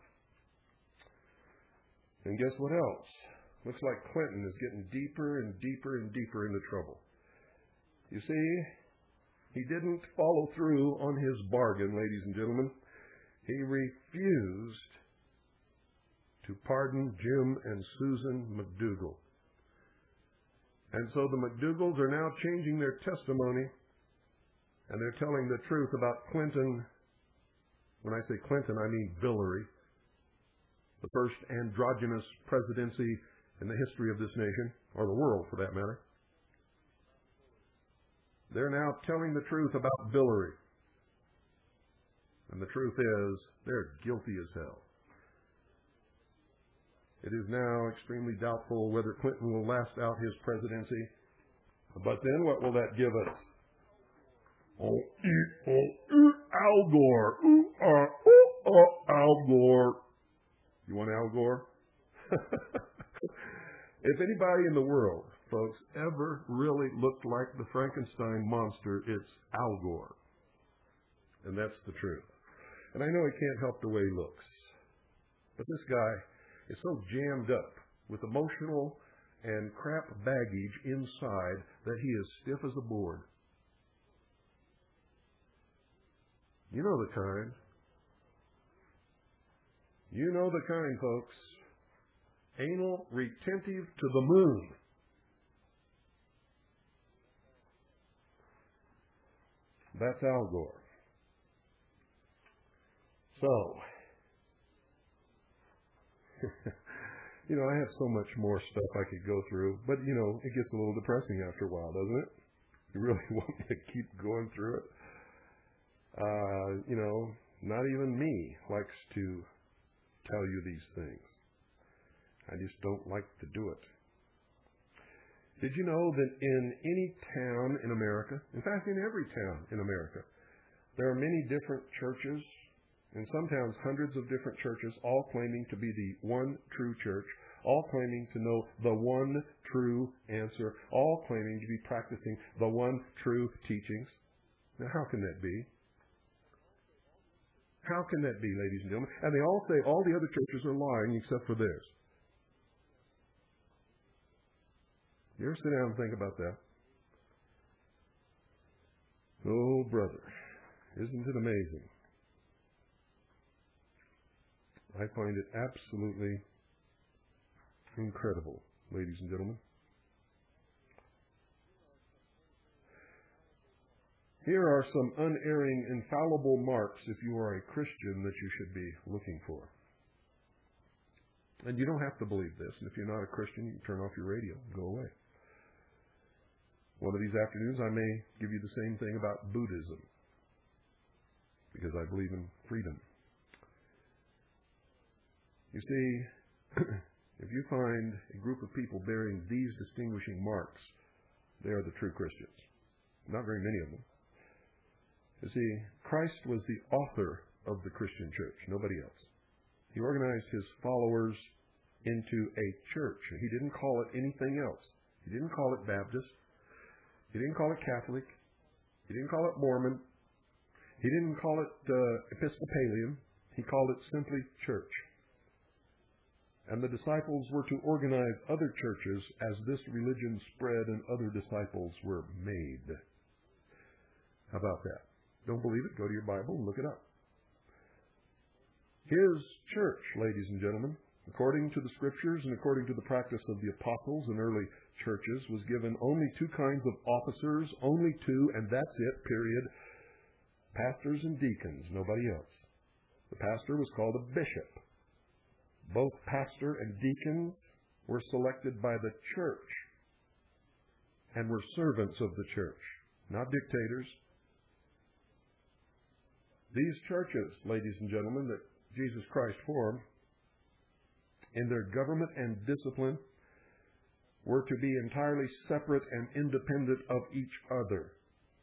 S1: And guess what else? Looks like Clinton is getting deeper and deeper and deeper into trouble. You see, he didn't follow through on his bargain, ladies and gentlemen. He refused to pardon Jim and Susan McDougal. And so the McDougals are now changing their testimony, and they're telling the truth about Clinton. When I say Clinton, I mean Hillary, the first androgynous presidency in the history of this nation, or the world for that matter. They're now telling the truth about Hillary. And the truth is, they're guilty as hell. It is now extremely doubtful whether Clinton will last out his presidency. But then what will that give us? Al Gore. Al Gore. You want Al Gore? If anybody in the world, folks, ever really looked like the Frankenstein monster, it's Al Gore. And that's the truth. And I know he can't help the way he looks. But this guy is so jammed up with emotional and crap baggage inside that he is stiff as a board. You know the kind. You know the kind, folks. Anal retentive to the moon. That's Al Gore. So, I have so much more stuff I could go through, but, it gets a little depressing after a while, doesn't it? You really want me to keep going through it? Not even me likes to tell you these things. I just don't like to do it. Did you know that in any town in America, in fact, in every town in America, there are many different churches, in some towns hundreds of different churches, all claiming to be the one true church, all claiming to know the one true answer, all claiming to be practicing the one true teachings. Now, how can that be? How can that be, ladies and gentlemen? And they all say all the other churches are lying except for theirs. You ever sit down and think about that? Oh, brother, isn't it amazing? I find it absolutely incredible, ladies and gentlemen. Here are some unerring, infallible marks if you are a Christian that you should be looking for. And you don't have to believe this. And if you're not a Christian, you can turn off your radio and go away. One of these afternoons, I may give you the same thing about Buddhism, because I believe in freedom. You see, if you find a group of people bearing these distinguishing marks, they are the true Christians. Not very many of them. You see, Christ was the author of the Christian church, nobody else. He organized his followers into a church. He didn't call it anything else. He didn't call it Baptist. He didn't call it Catholic. He didn't call it Mormon. He didn't call it Episcopalian. He called it simply church. And the disciples were to organize other churches as this religion spread and other disciples were made. How about that? Don't believe it? Go to your Bible and look it up. His church, ladies and gentlemen, according to the Scriptures and according to the practice of the apostles and early churches, was given only two kinds of officers, only two, and that's it, period. Pastors and deacons, nobody else. The pastor was called a bishop. Both pastor and deacons were selected by the church and were servants of the church, not dictators. These churches, ladies and gentlemen, that Jesus Christ formed, in their government and discipline, were to be entirely separate and independent of each other.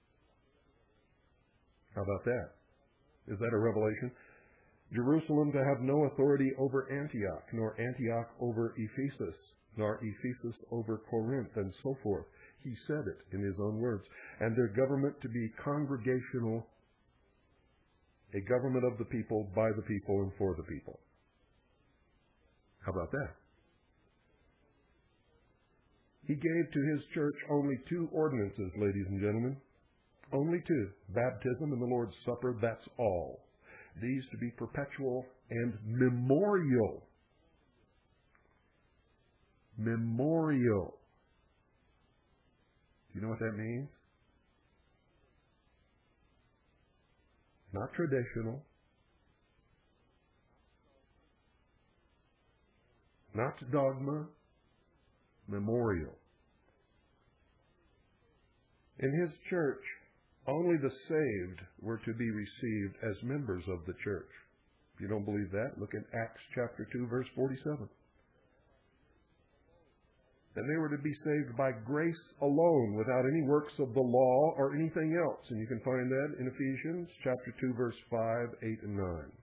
S1: How about that? Is that a revelation? Jerusalem to have no authority over Antioch, nor Antioch over Ephesus, nor Ephesus over Corinth, and so forth. He said it in his own words. And their government to be congregational, a government of the people, by the people, and for the people. How about that? He gave to his church only two ordinances, ladies and gentlemen. Only two. Baptism and the Lord's Supper, that's all. These to be perpetual and memorial. Memorial. Do you know what that means? Not traditional. Not dogma. Memorial. In his church, only the saved were to be received as members of the church. If you don't believe that, look at Acts chapter 2, verse 47. And they were to be saved by grace alone, without any works of the law or anything else. And you can find that in Ephesians chapter 2, verse 5, 8, and 9.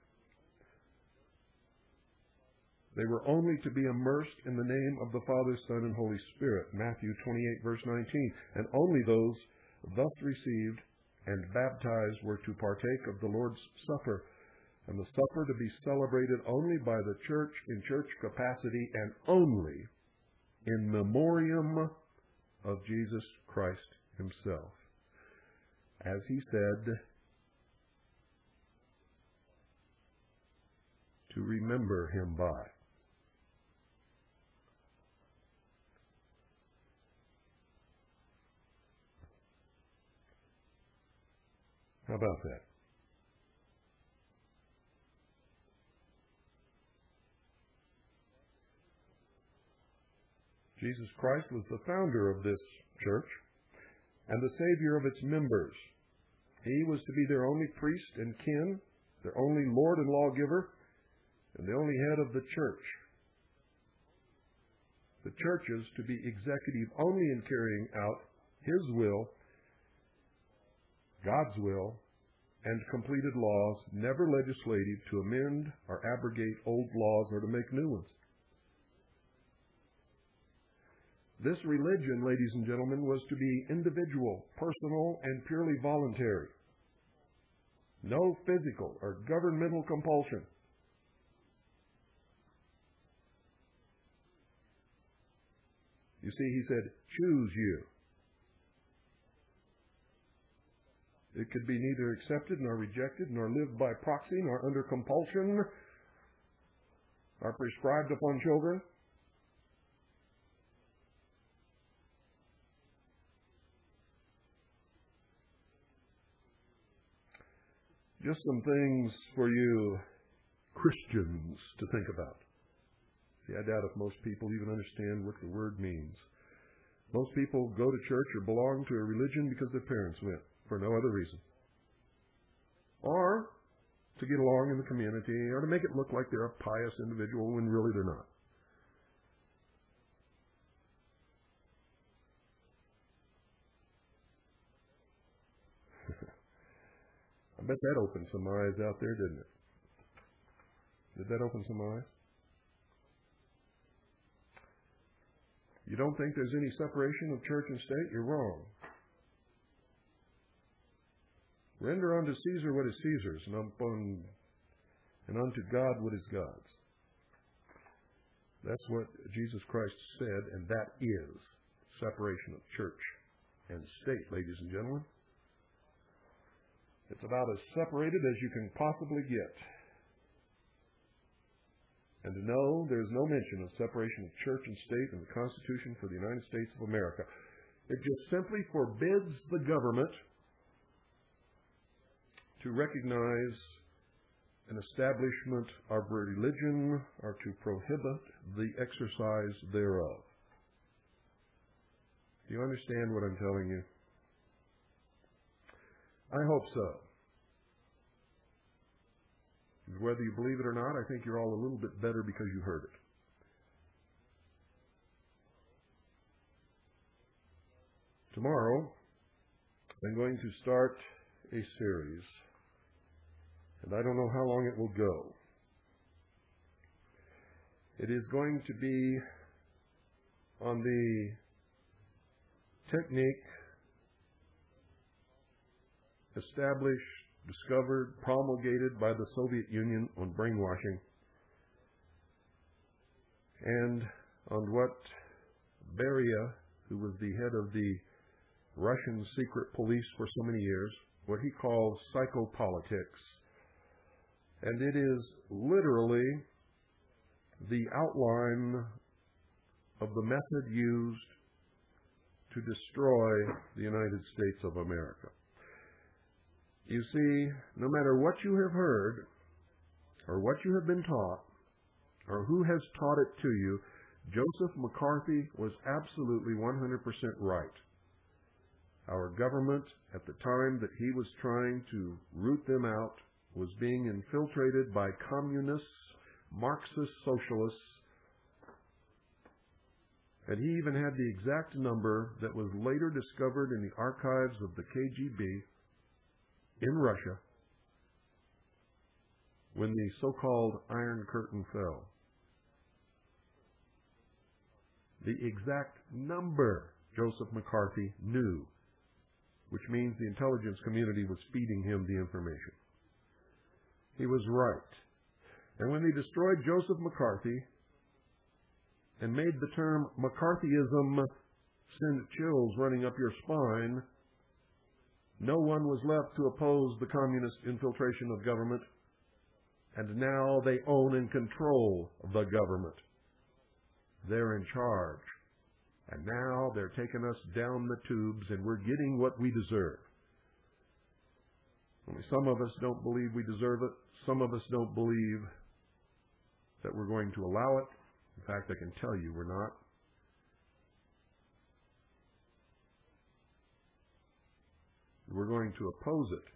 S1: They were only to be immersed in the name of the Father, Son, and Holy Spirit. Matthew 28, verse 19. And only those thus received and baptized were to partake of the Lord's Supper, and the supper to be celebrated only by the church in church capacity and only in memoriam of Jesus Christ himself, as he said, to remember him by. How about that? Jesus Christ was the founder of this church and the Savior of its members. He was to be their only priest and kin, their only Lord and lawgiver, and the only head of the church. The church is to be executive only in carrying out His will, God's will, and completed laws, never legislative to amend or abrogate old laws or to make new ones. This religion, ladies and gentlemen, was to be individual, personal, and purely voluntary. No physical or governmental compulsion. You see, he said, choose you. It could be neither accepted nor rejected, nor lived by proxy, nor under compulsion, or prescribed upon children. Just some things for you Christians to think about. See, I doubt if most people even understand what the word means. Most people go to church or belong to a religion because their parents went, for no other reason. Or to get along in the community, or to make it look like they're a pious individual when really they're not. I bet that opened some eyes out there, didn't it? Did that open some eyes? You don't think there's any separation of church and state? You're wrong. Render unto Caesar what is Caesar's, and unto God what is God's. That's what Jesus Christ said, and that is separation of church and state, ladies and gentlemen. It's about as separated as you can possibly get. And to know there's no mention of separation of church and state in the Constitution for the United States of America. It just simply forbids the government to recognize an establishment of religion or to prohibit the exercise thereof. Do you understand what I'm telling you? I hope so. Whether you believe it or not, I think you're all a little bit better because you heard it. Tomorrow, I'm going to start a series, and I don't know how long it will go. It is going to be on the technique established, discovered, promulgated by the Soviet Union on brainwashing, and on what Beria, who was the head of the Russian secret police for so many years, what he calls psychopolitics. And it is literally the outline of the method used to destroy the United States of America. You see, no matter what you have heard, or what you have been taught, or who has taught it to you, Joseph McCarthy was absolutely 100% right. Our government, at the time that he was trying to root them out, was being infiltrated by communists, Marxist socialists, and he even had the exact number that was later discovered in the archives of the KGB in Russia when the so-called Iron Curtain fell. The exact number Joseph McCarthy knew, which means the intelligence community was feeding him the information. He was right. And when they destroyed Joseph McCarthy and made the term McCarthyism send chills running up your spine, no one was left to oppose the communist infiltration of government, and now they own and control the government. They're in charge. And now they're taking us down the tubes, and we're getting what we deserve. Only some of us don't believe we deserve it. Some of us don't believe that we're going to allow it. In fact, I can tell you we're not. We're going to oppose it.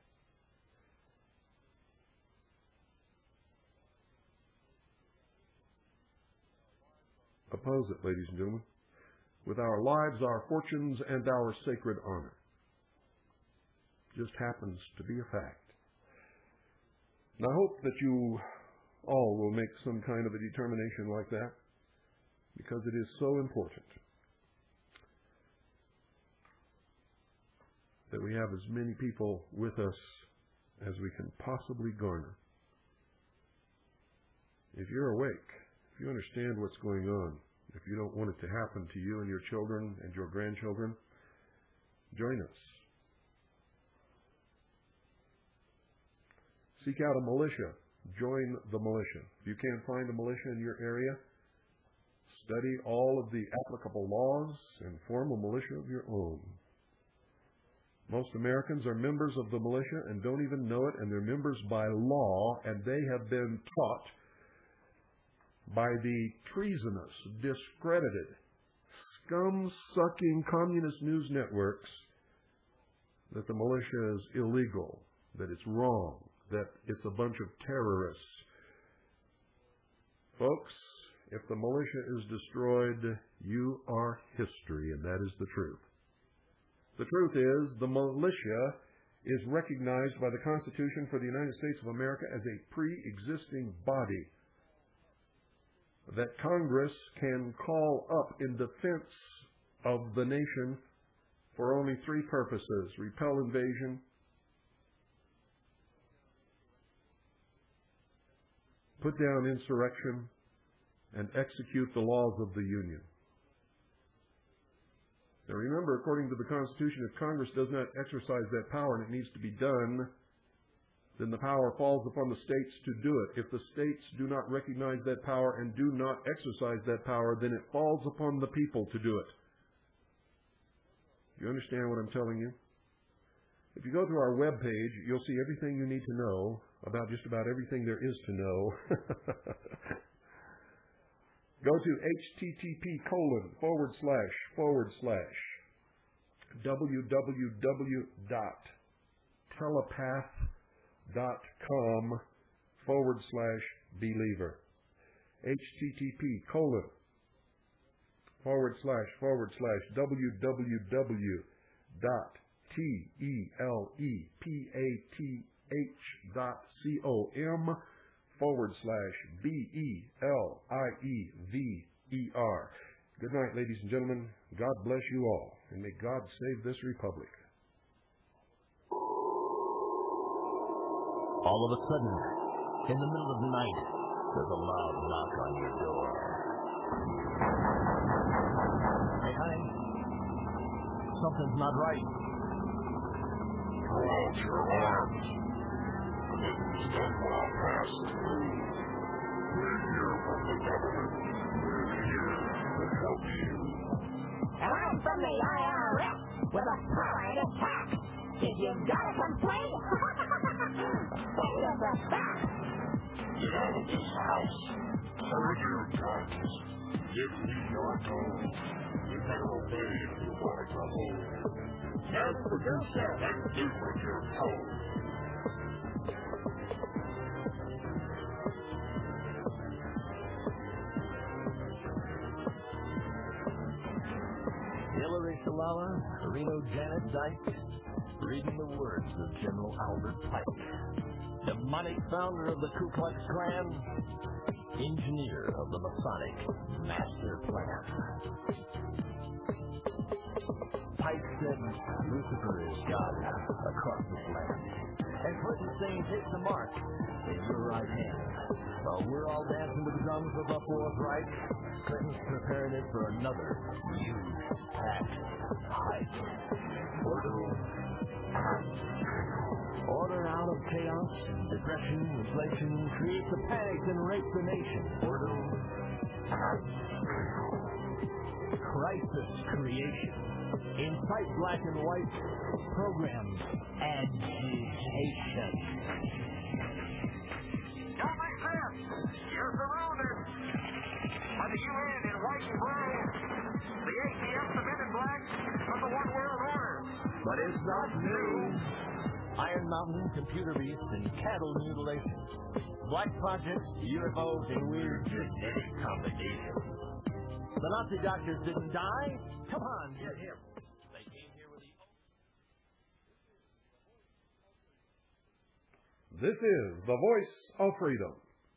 S1: Oppose it, ladies and gentlemen, with our lives, our fortunes, and our sacred honor. Just happens to be a fact. And I hope that you all will make some kind of a determination like that, because it is so important that we have as many people with us as we can possibly garner. If you're awake, if you understand what's going on, if you don't want it to happen to you and your children and your grandchildren, join us. Seek out a militia. Join the militia. If you can't find a militia in your area, study all of the applicable laws and form a militia of your own. Most Americans are members of the militia and don't even know it, and they're members by law, and they have been taught by the treasonous, discredited, scum-sucking communist news networks that the militia is illegal, that it's wrong, that it's a bunch of terrorists. Folks, if the militia is destroyed, you are history, and that is the truth. The truth is, the militia is recognized by the Constitution for the United States of America as a pre-existing body that Congress can call up in defense of the nation for only three purposes: repel invasion, put down insurrection, and execute the laws of the Union. Now remember, according to the Constitution, if Congress does not exercise that power, and it needs to be done, then the power falls upon the states to do it. If the states do not recognize that power and do not exercise that power, then it falls upon the people to do it. You understand what I'm telling you? If you go to our webpage, you'll see everything you need to know about just about everything there is to know. Go to http://www.telepath.com/believer. http://www.telepath.com/BELIEVER. Good night, ladies and gentlemen. God bless you all, and may God save this republic.
S3: All of a sudden, in the middle of the night, there's a loud knock on your door. Hey, honey, something's not right.
S5: Throw out your arms. Commitments done while passed through. We're here from the government. We're here to help you.
S6: And I'm from the IRS with a power to attack. If you've got a complaint, send us a fax.
S5: Get out of this house. Serve your guns. Give me your gold. You better obey if you want to hold. Now produce that and do what you're told.
S3: Hillary Salala, Reno Janet Dyke, reading the words of General Albert Pike, demonic founder of the Ku Klux Klan, engineer of the Masonic Master Plan. Pike said Lucifer is God across this land, and Clinton saying take the mark in your right hand. While we're all dancing to the drums of the Fourth Reich, Clinton's preparing it for another huge tax hike. Order out of chaos, depression, inflation, create the panic and rape the nation. Crisis creation. Incite black and white. Program agitation.
S6: Don't make sense. You're surrounded by the UN in white and brown, the ATF, the men in black, of the One World Order.
S3: But it's not new. Iron Mountain, computer beasts, and cattle mutilation. Black projects, UFOs, and weird genetic combinations. The Nazi doctors didn't die. Come on, get him. They came here with the...
S1: This is the voice of freedom.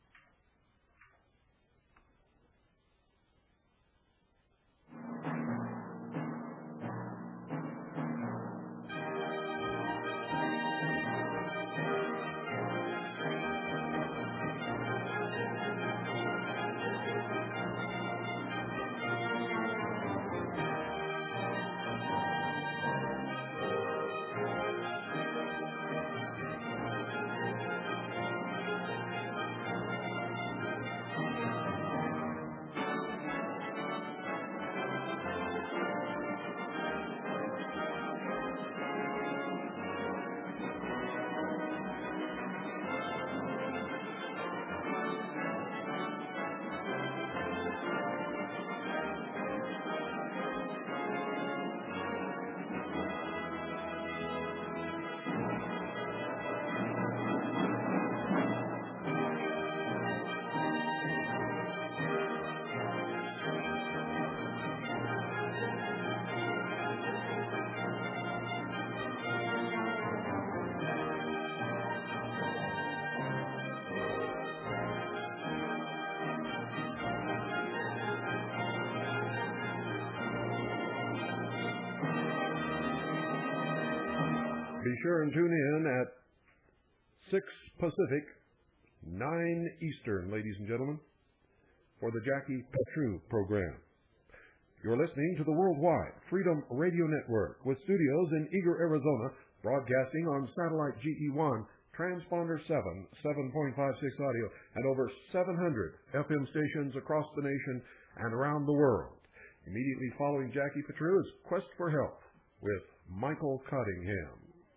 S1: Be sure and tune in at 6 Pacific, 9 Eastern, ladies and gentlemen, for the Jackie Petru program. You're listening to the Worldwide Freedom Radio Network with studios in Eagar, Arizona, broadcasting on satellite GE1, transponder 7, 7.56 audio, and over 700 FM stations across the nation and around the world. Immediately following Jackie Petru is Quest for Help with Michael Cottingham.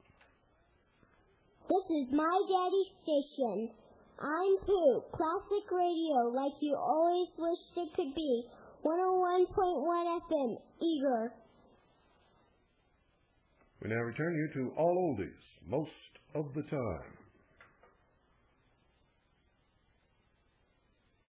S2: This is my daddy's station. I'm Pooh, classic radio like you always wished it could be. 101.1 FM, Eagar.
S1: We now return you to All Oldies, Most of the Time.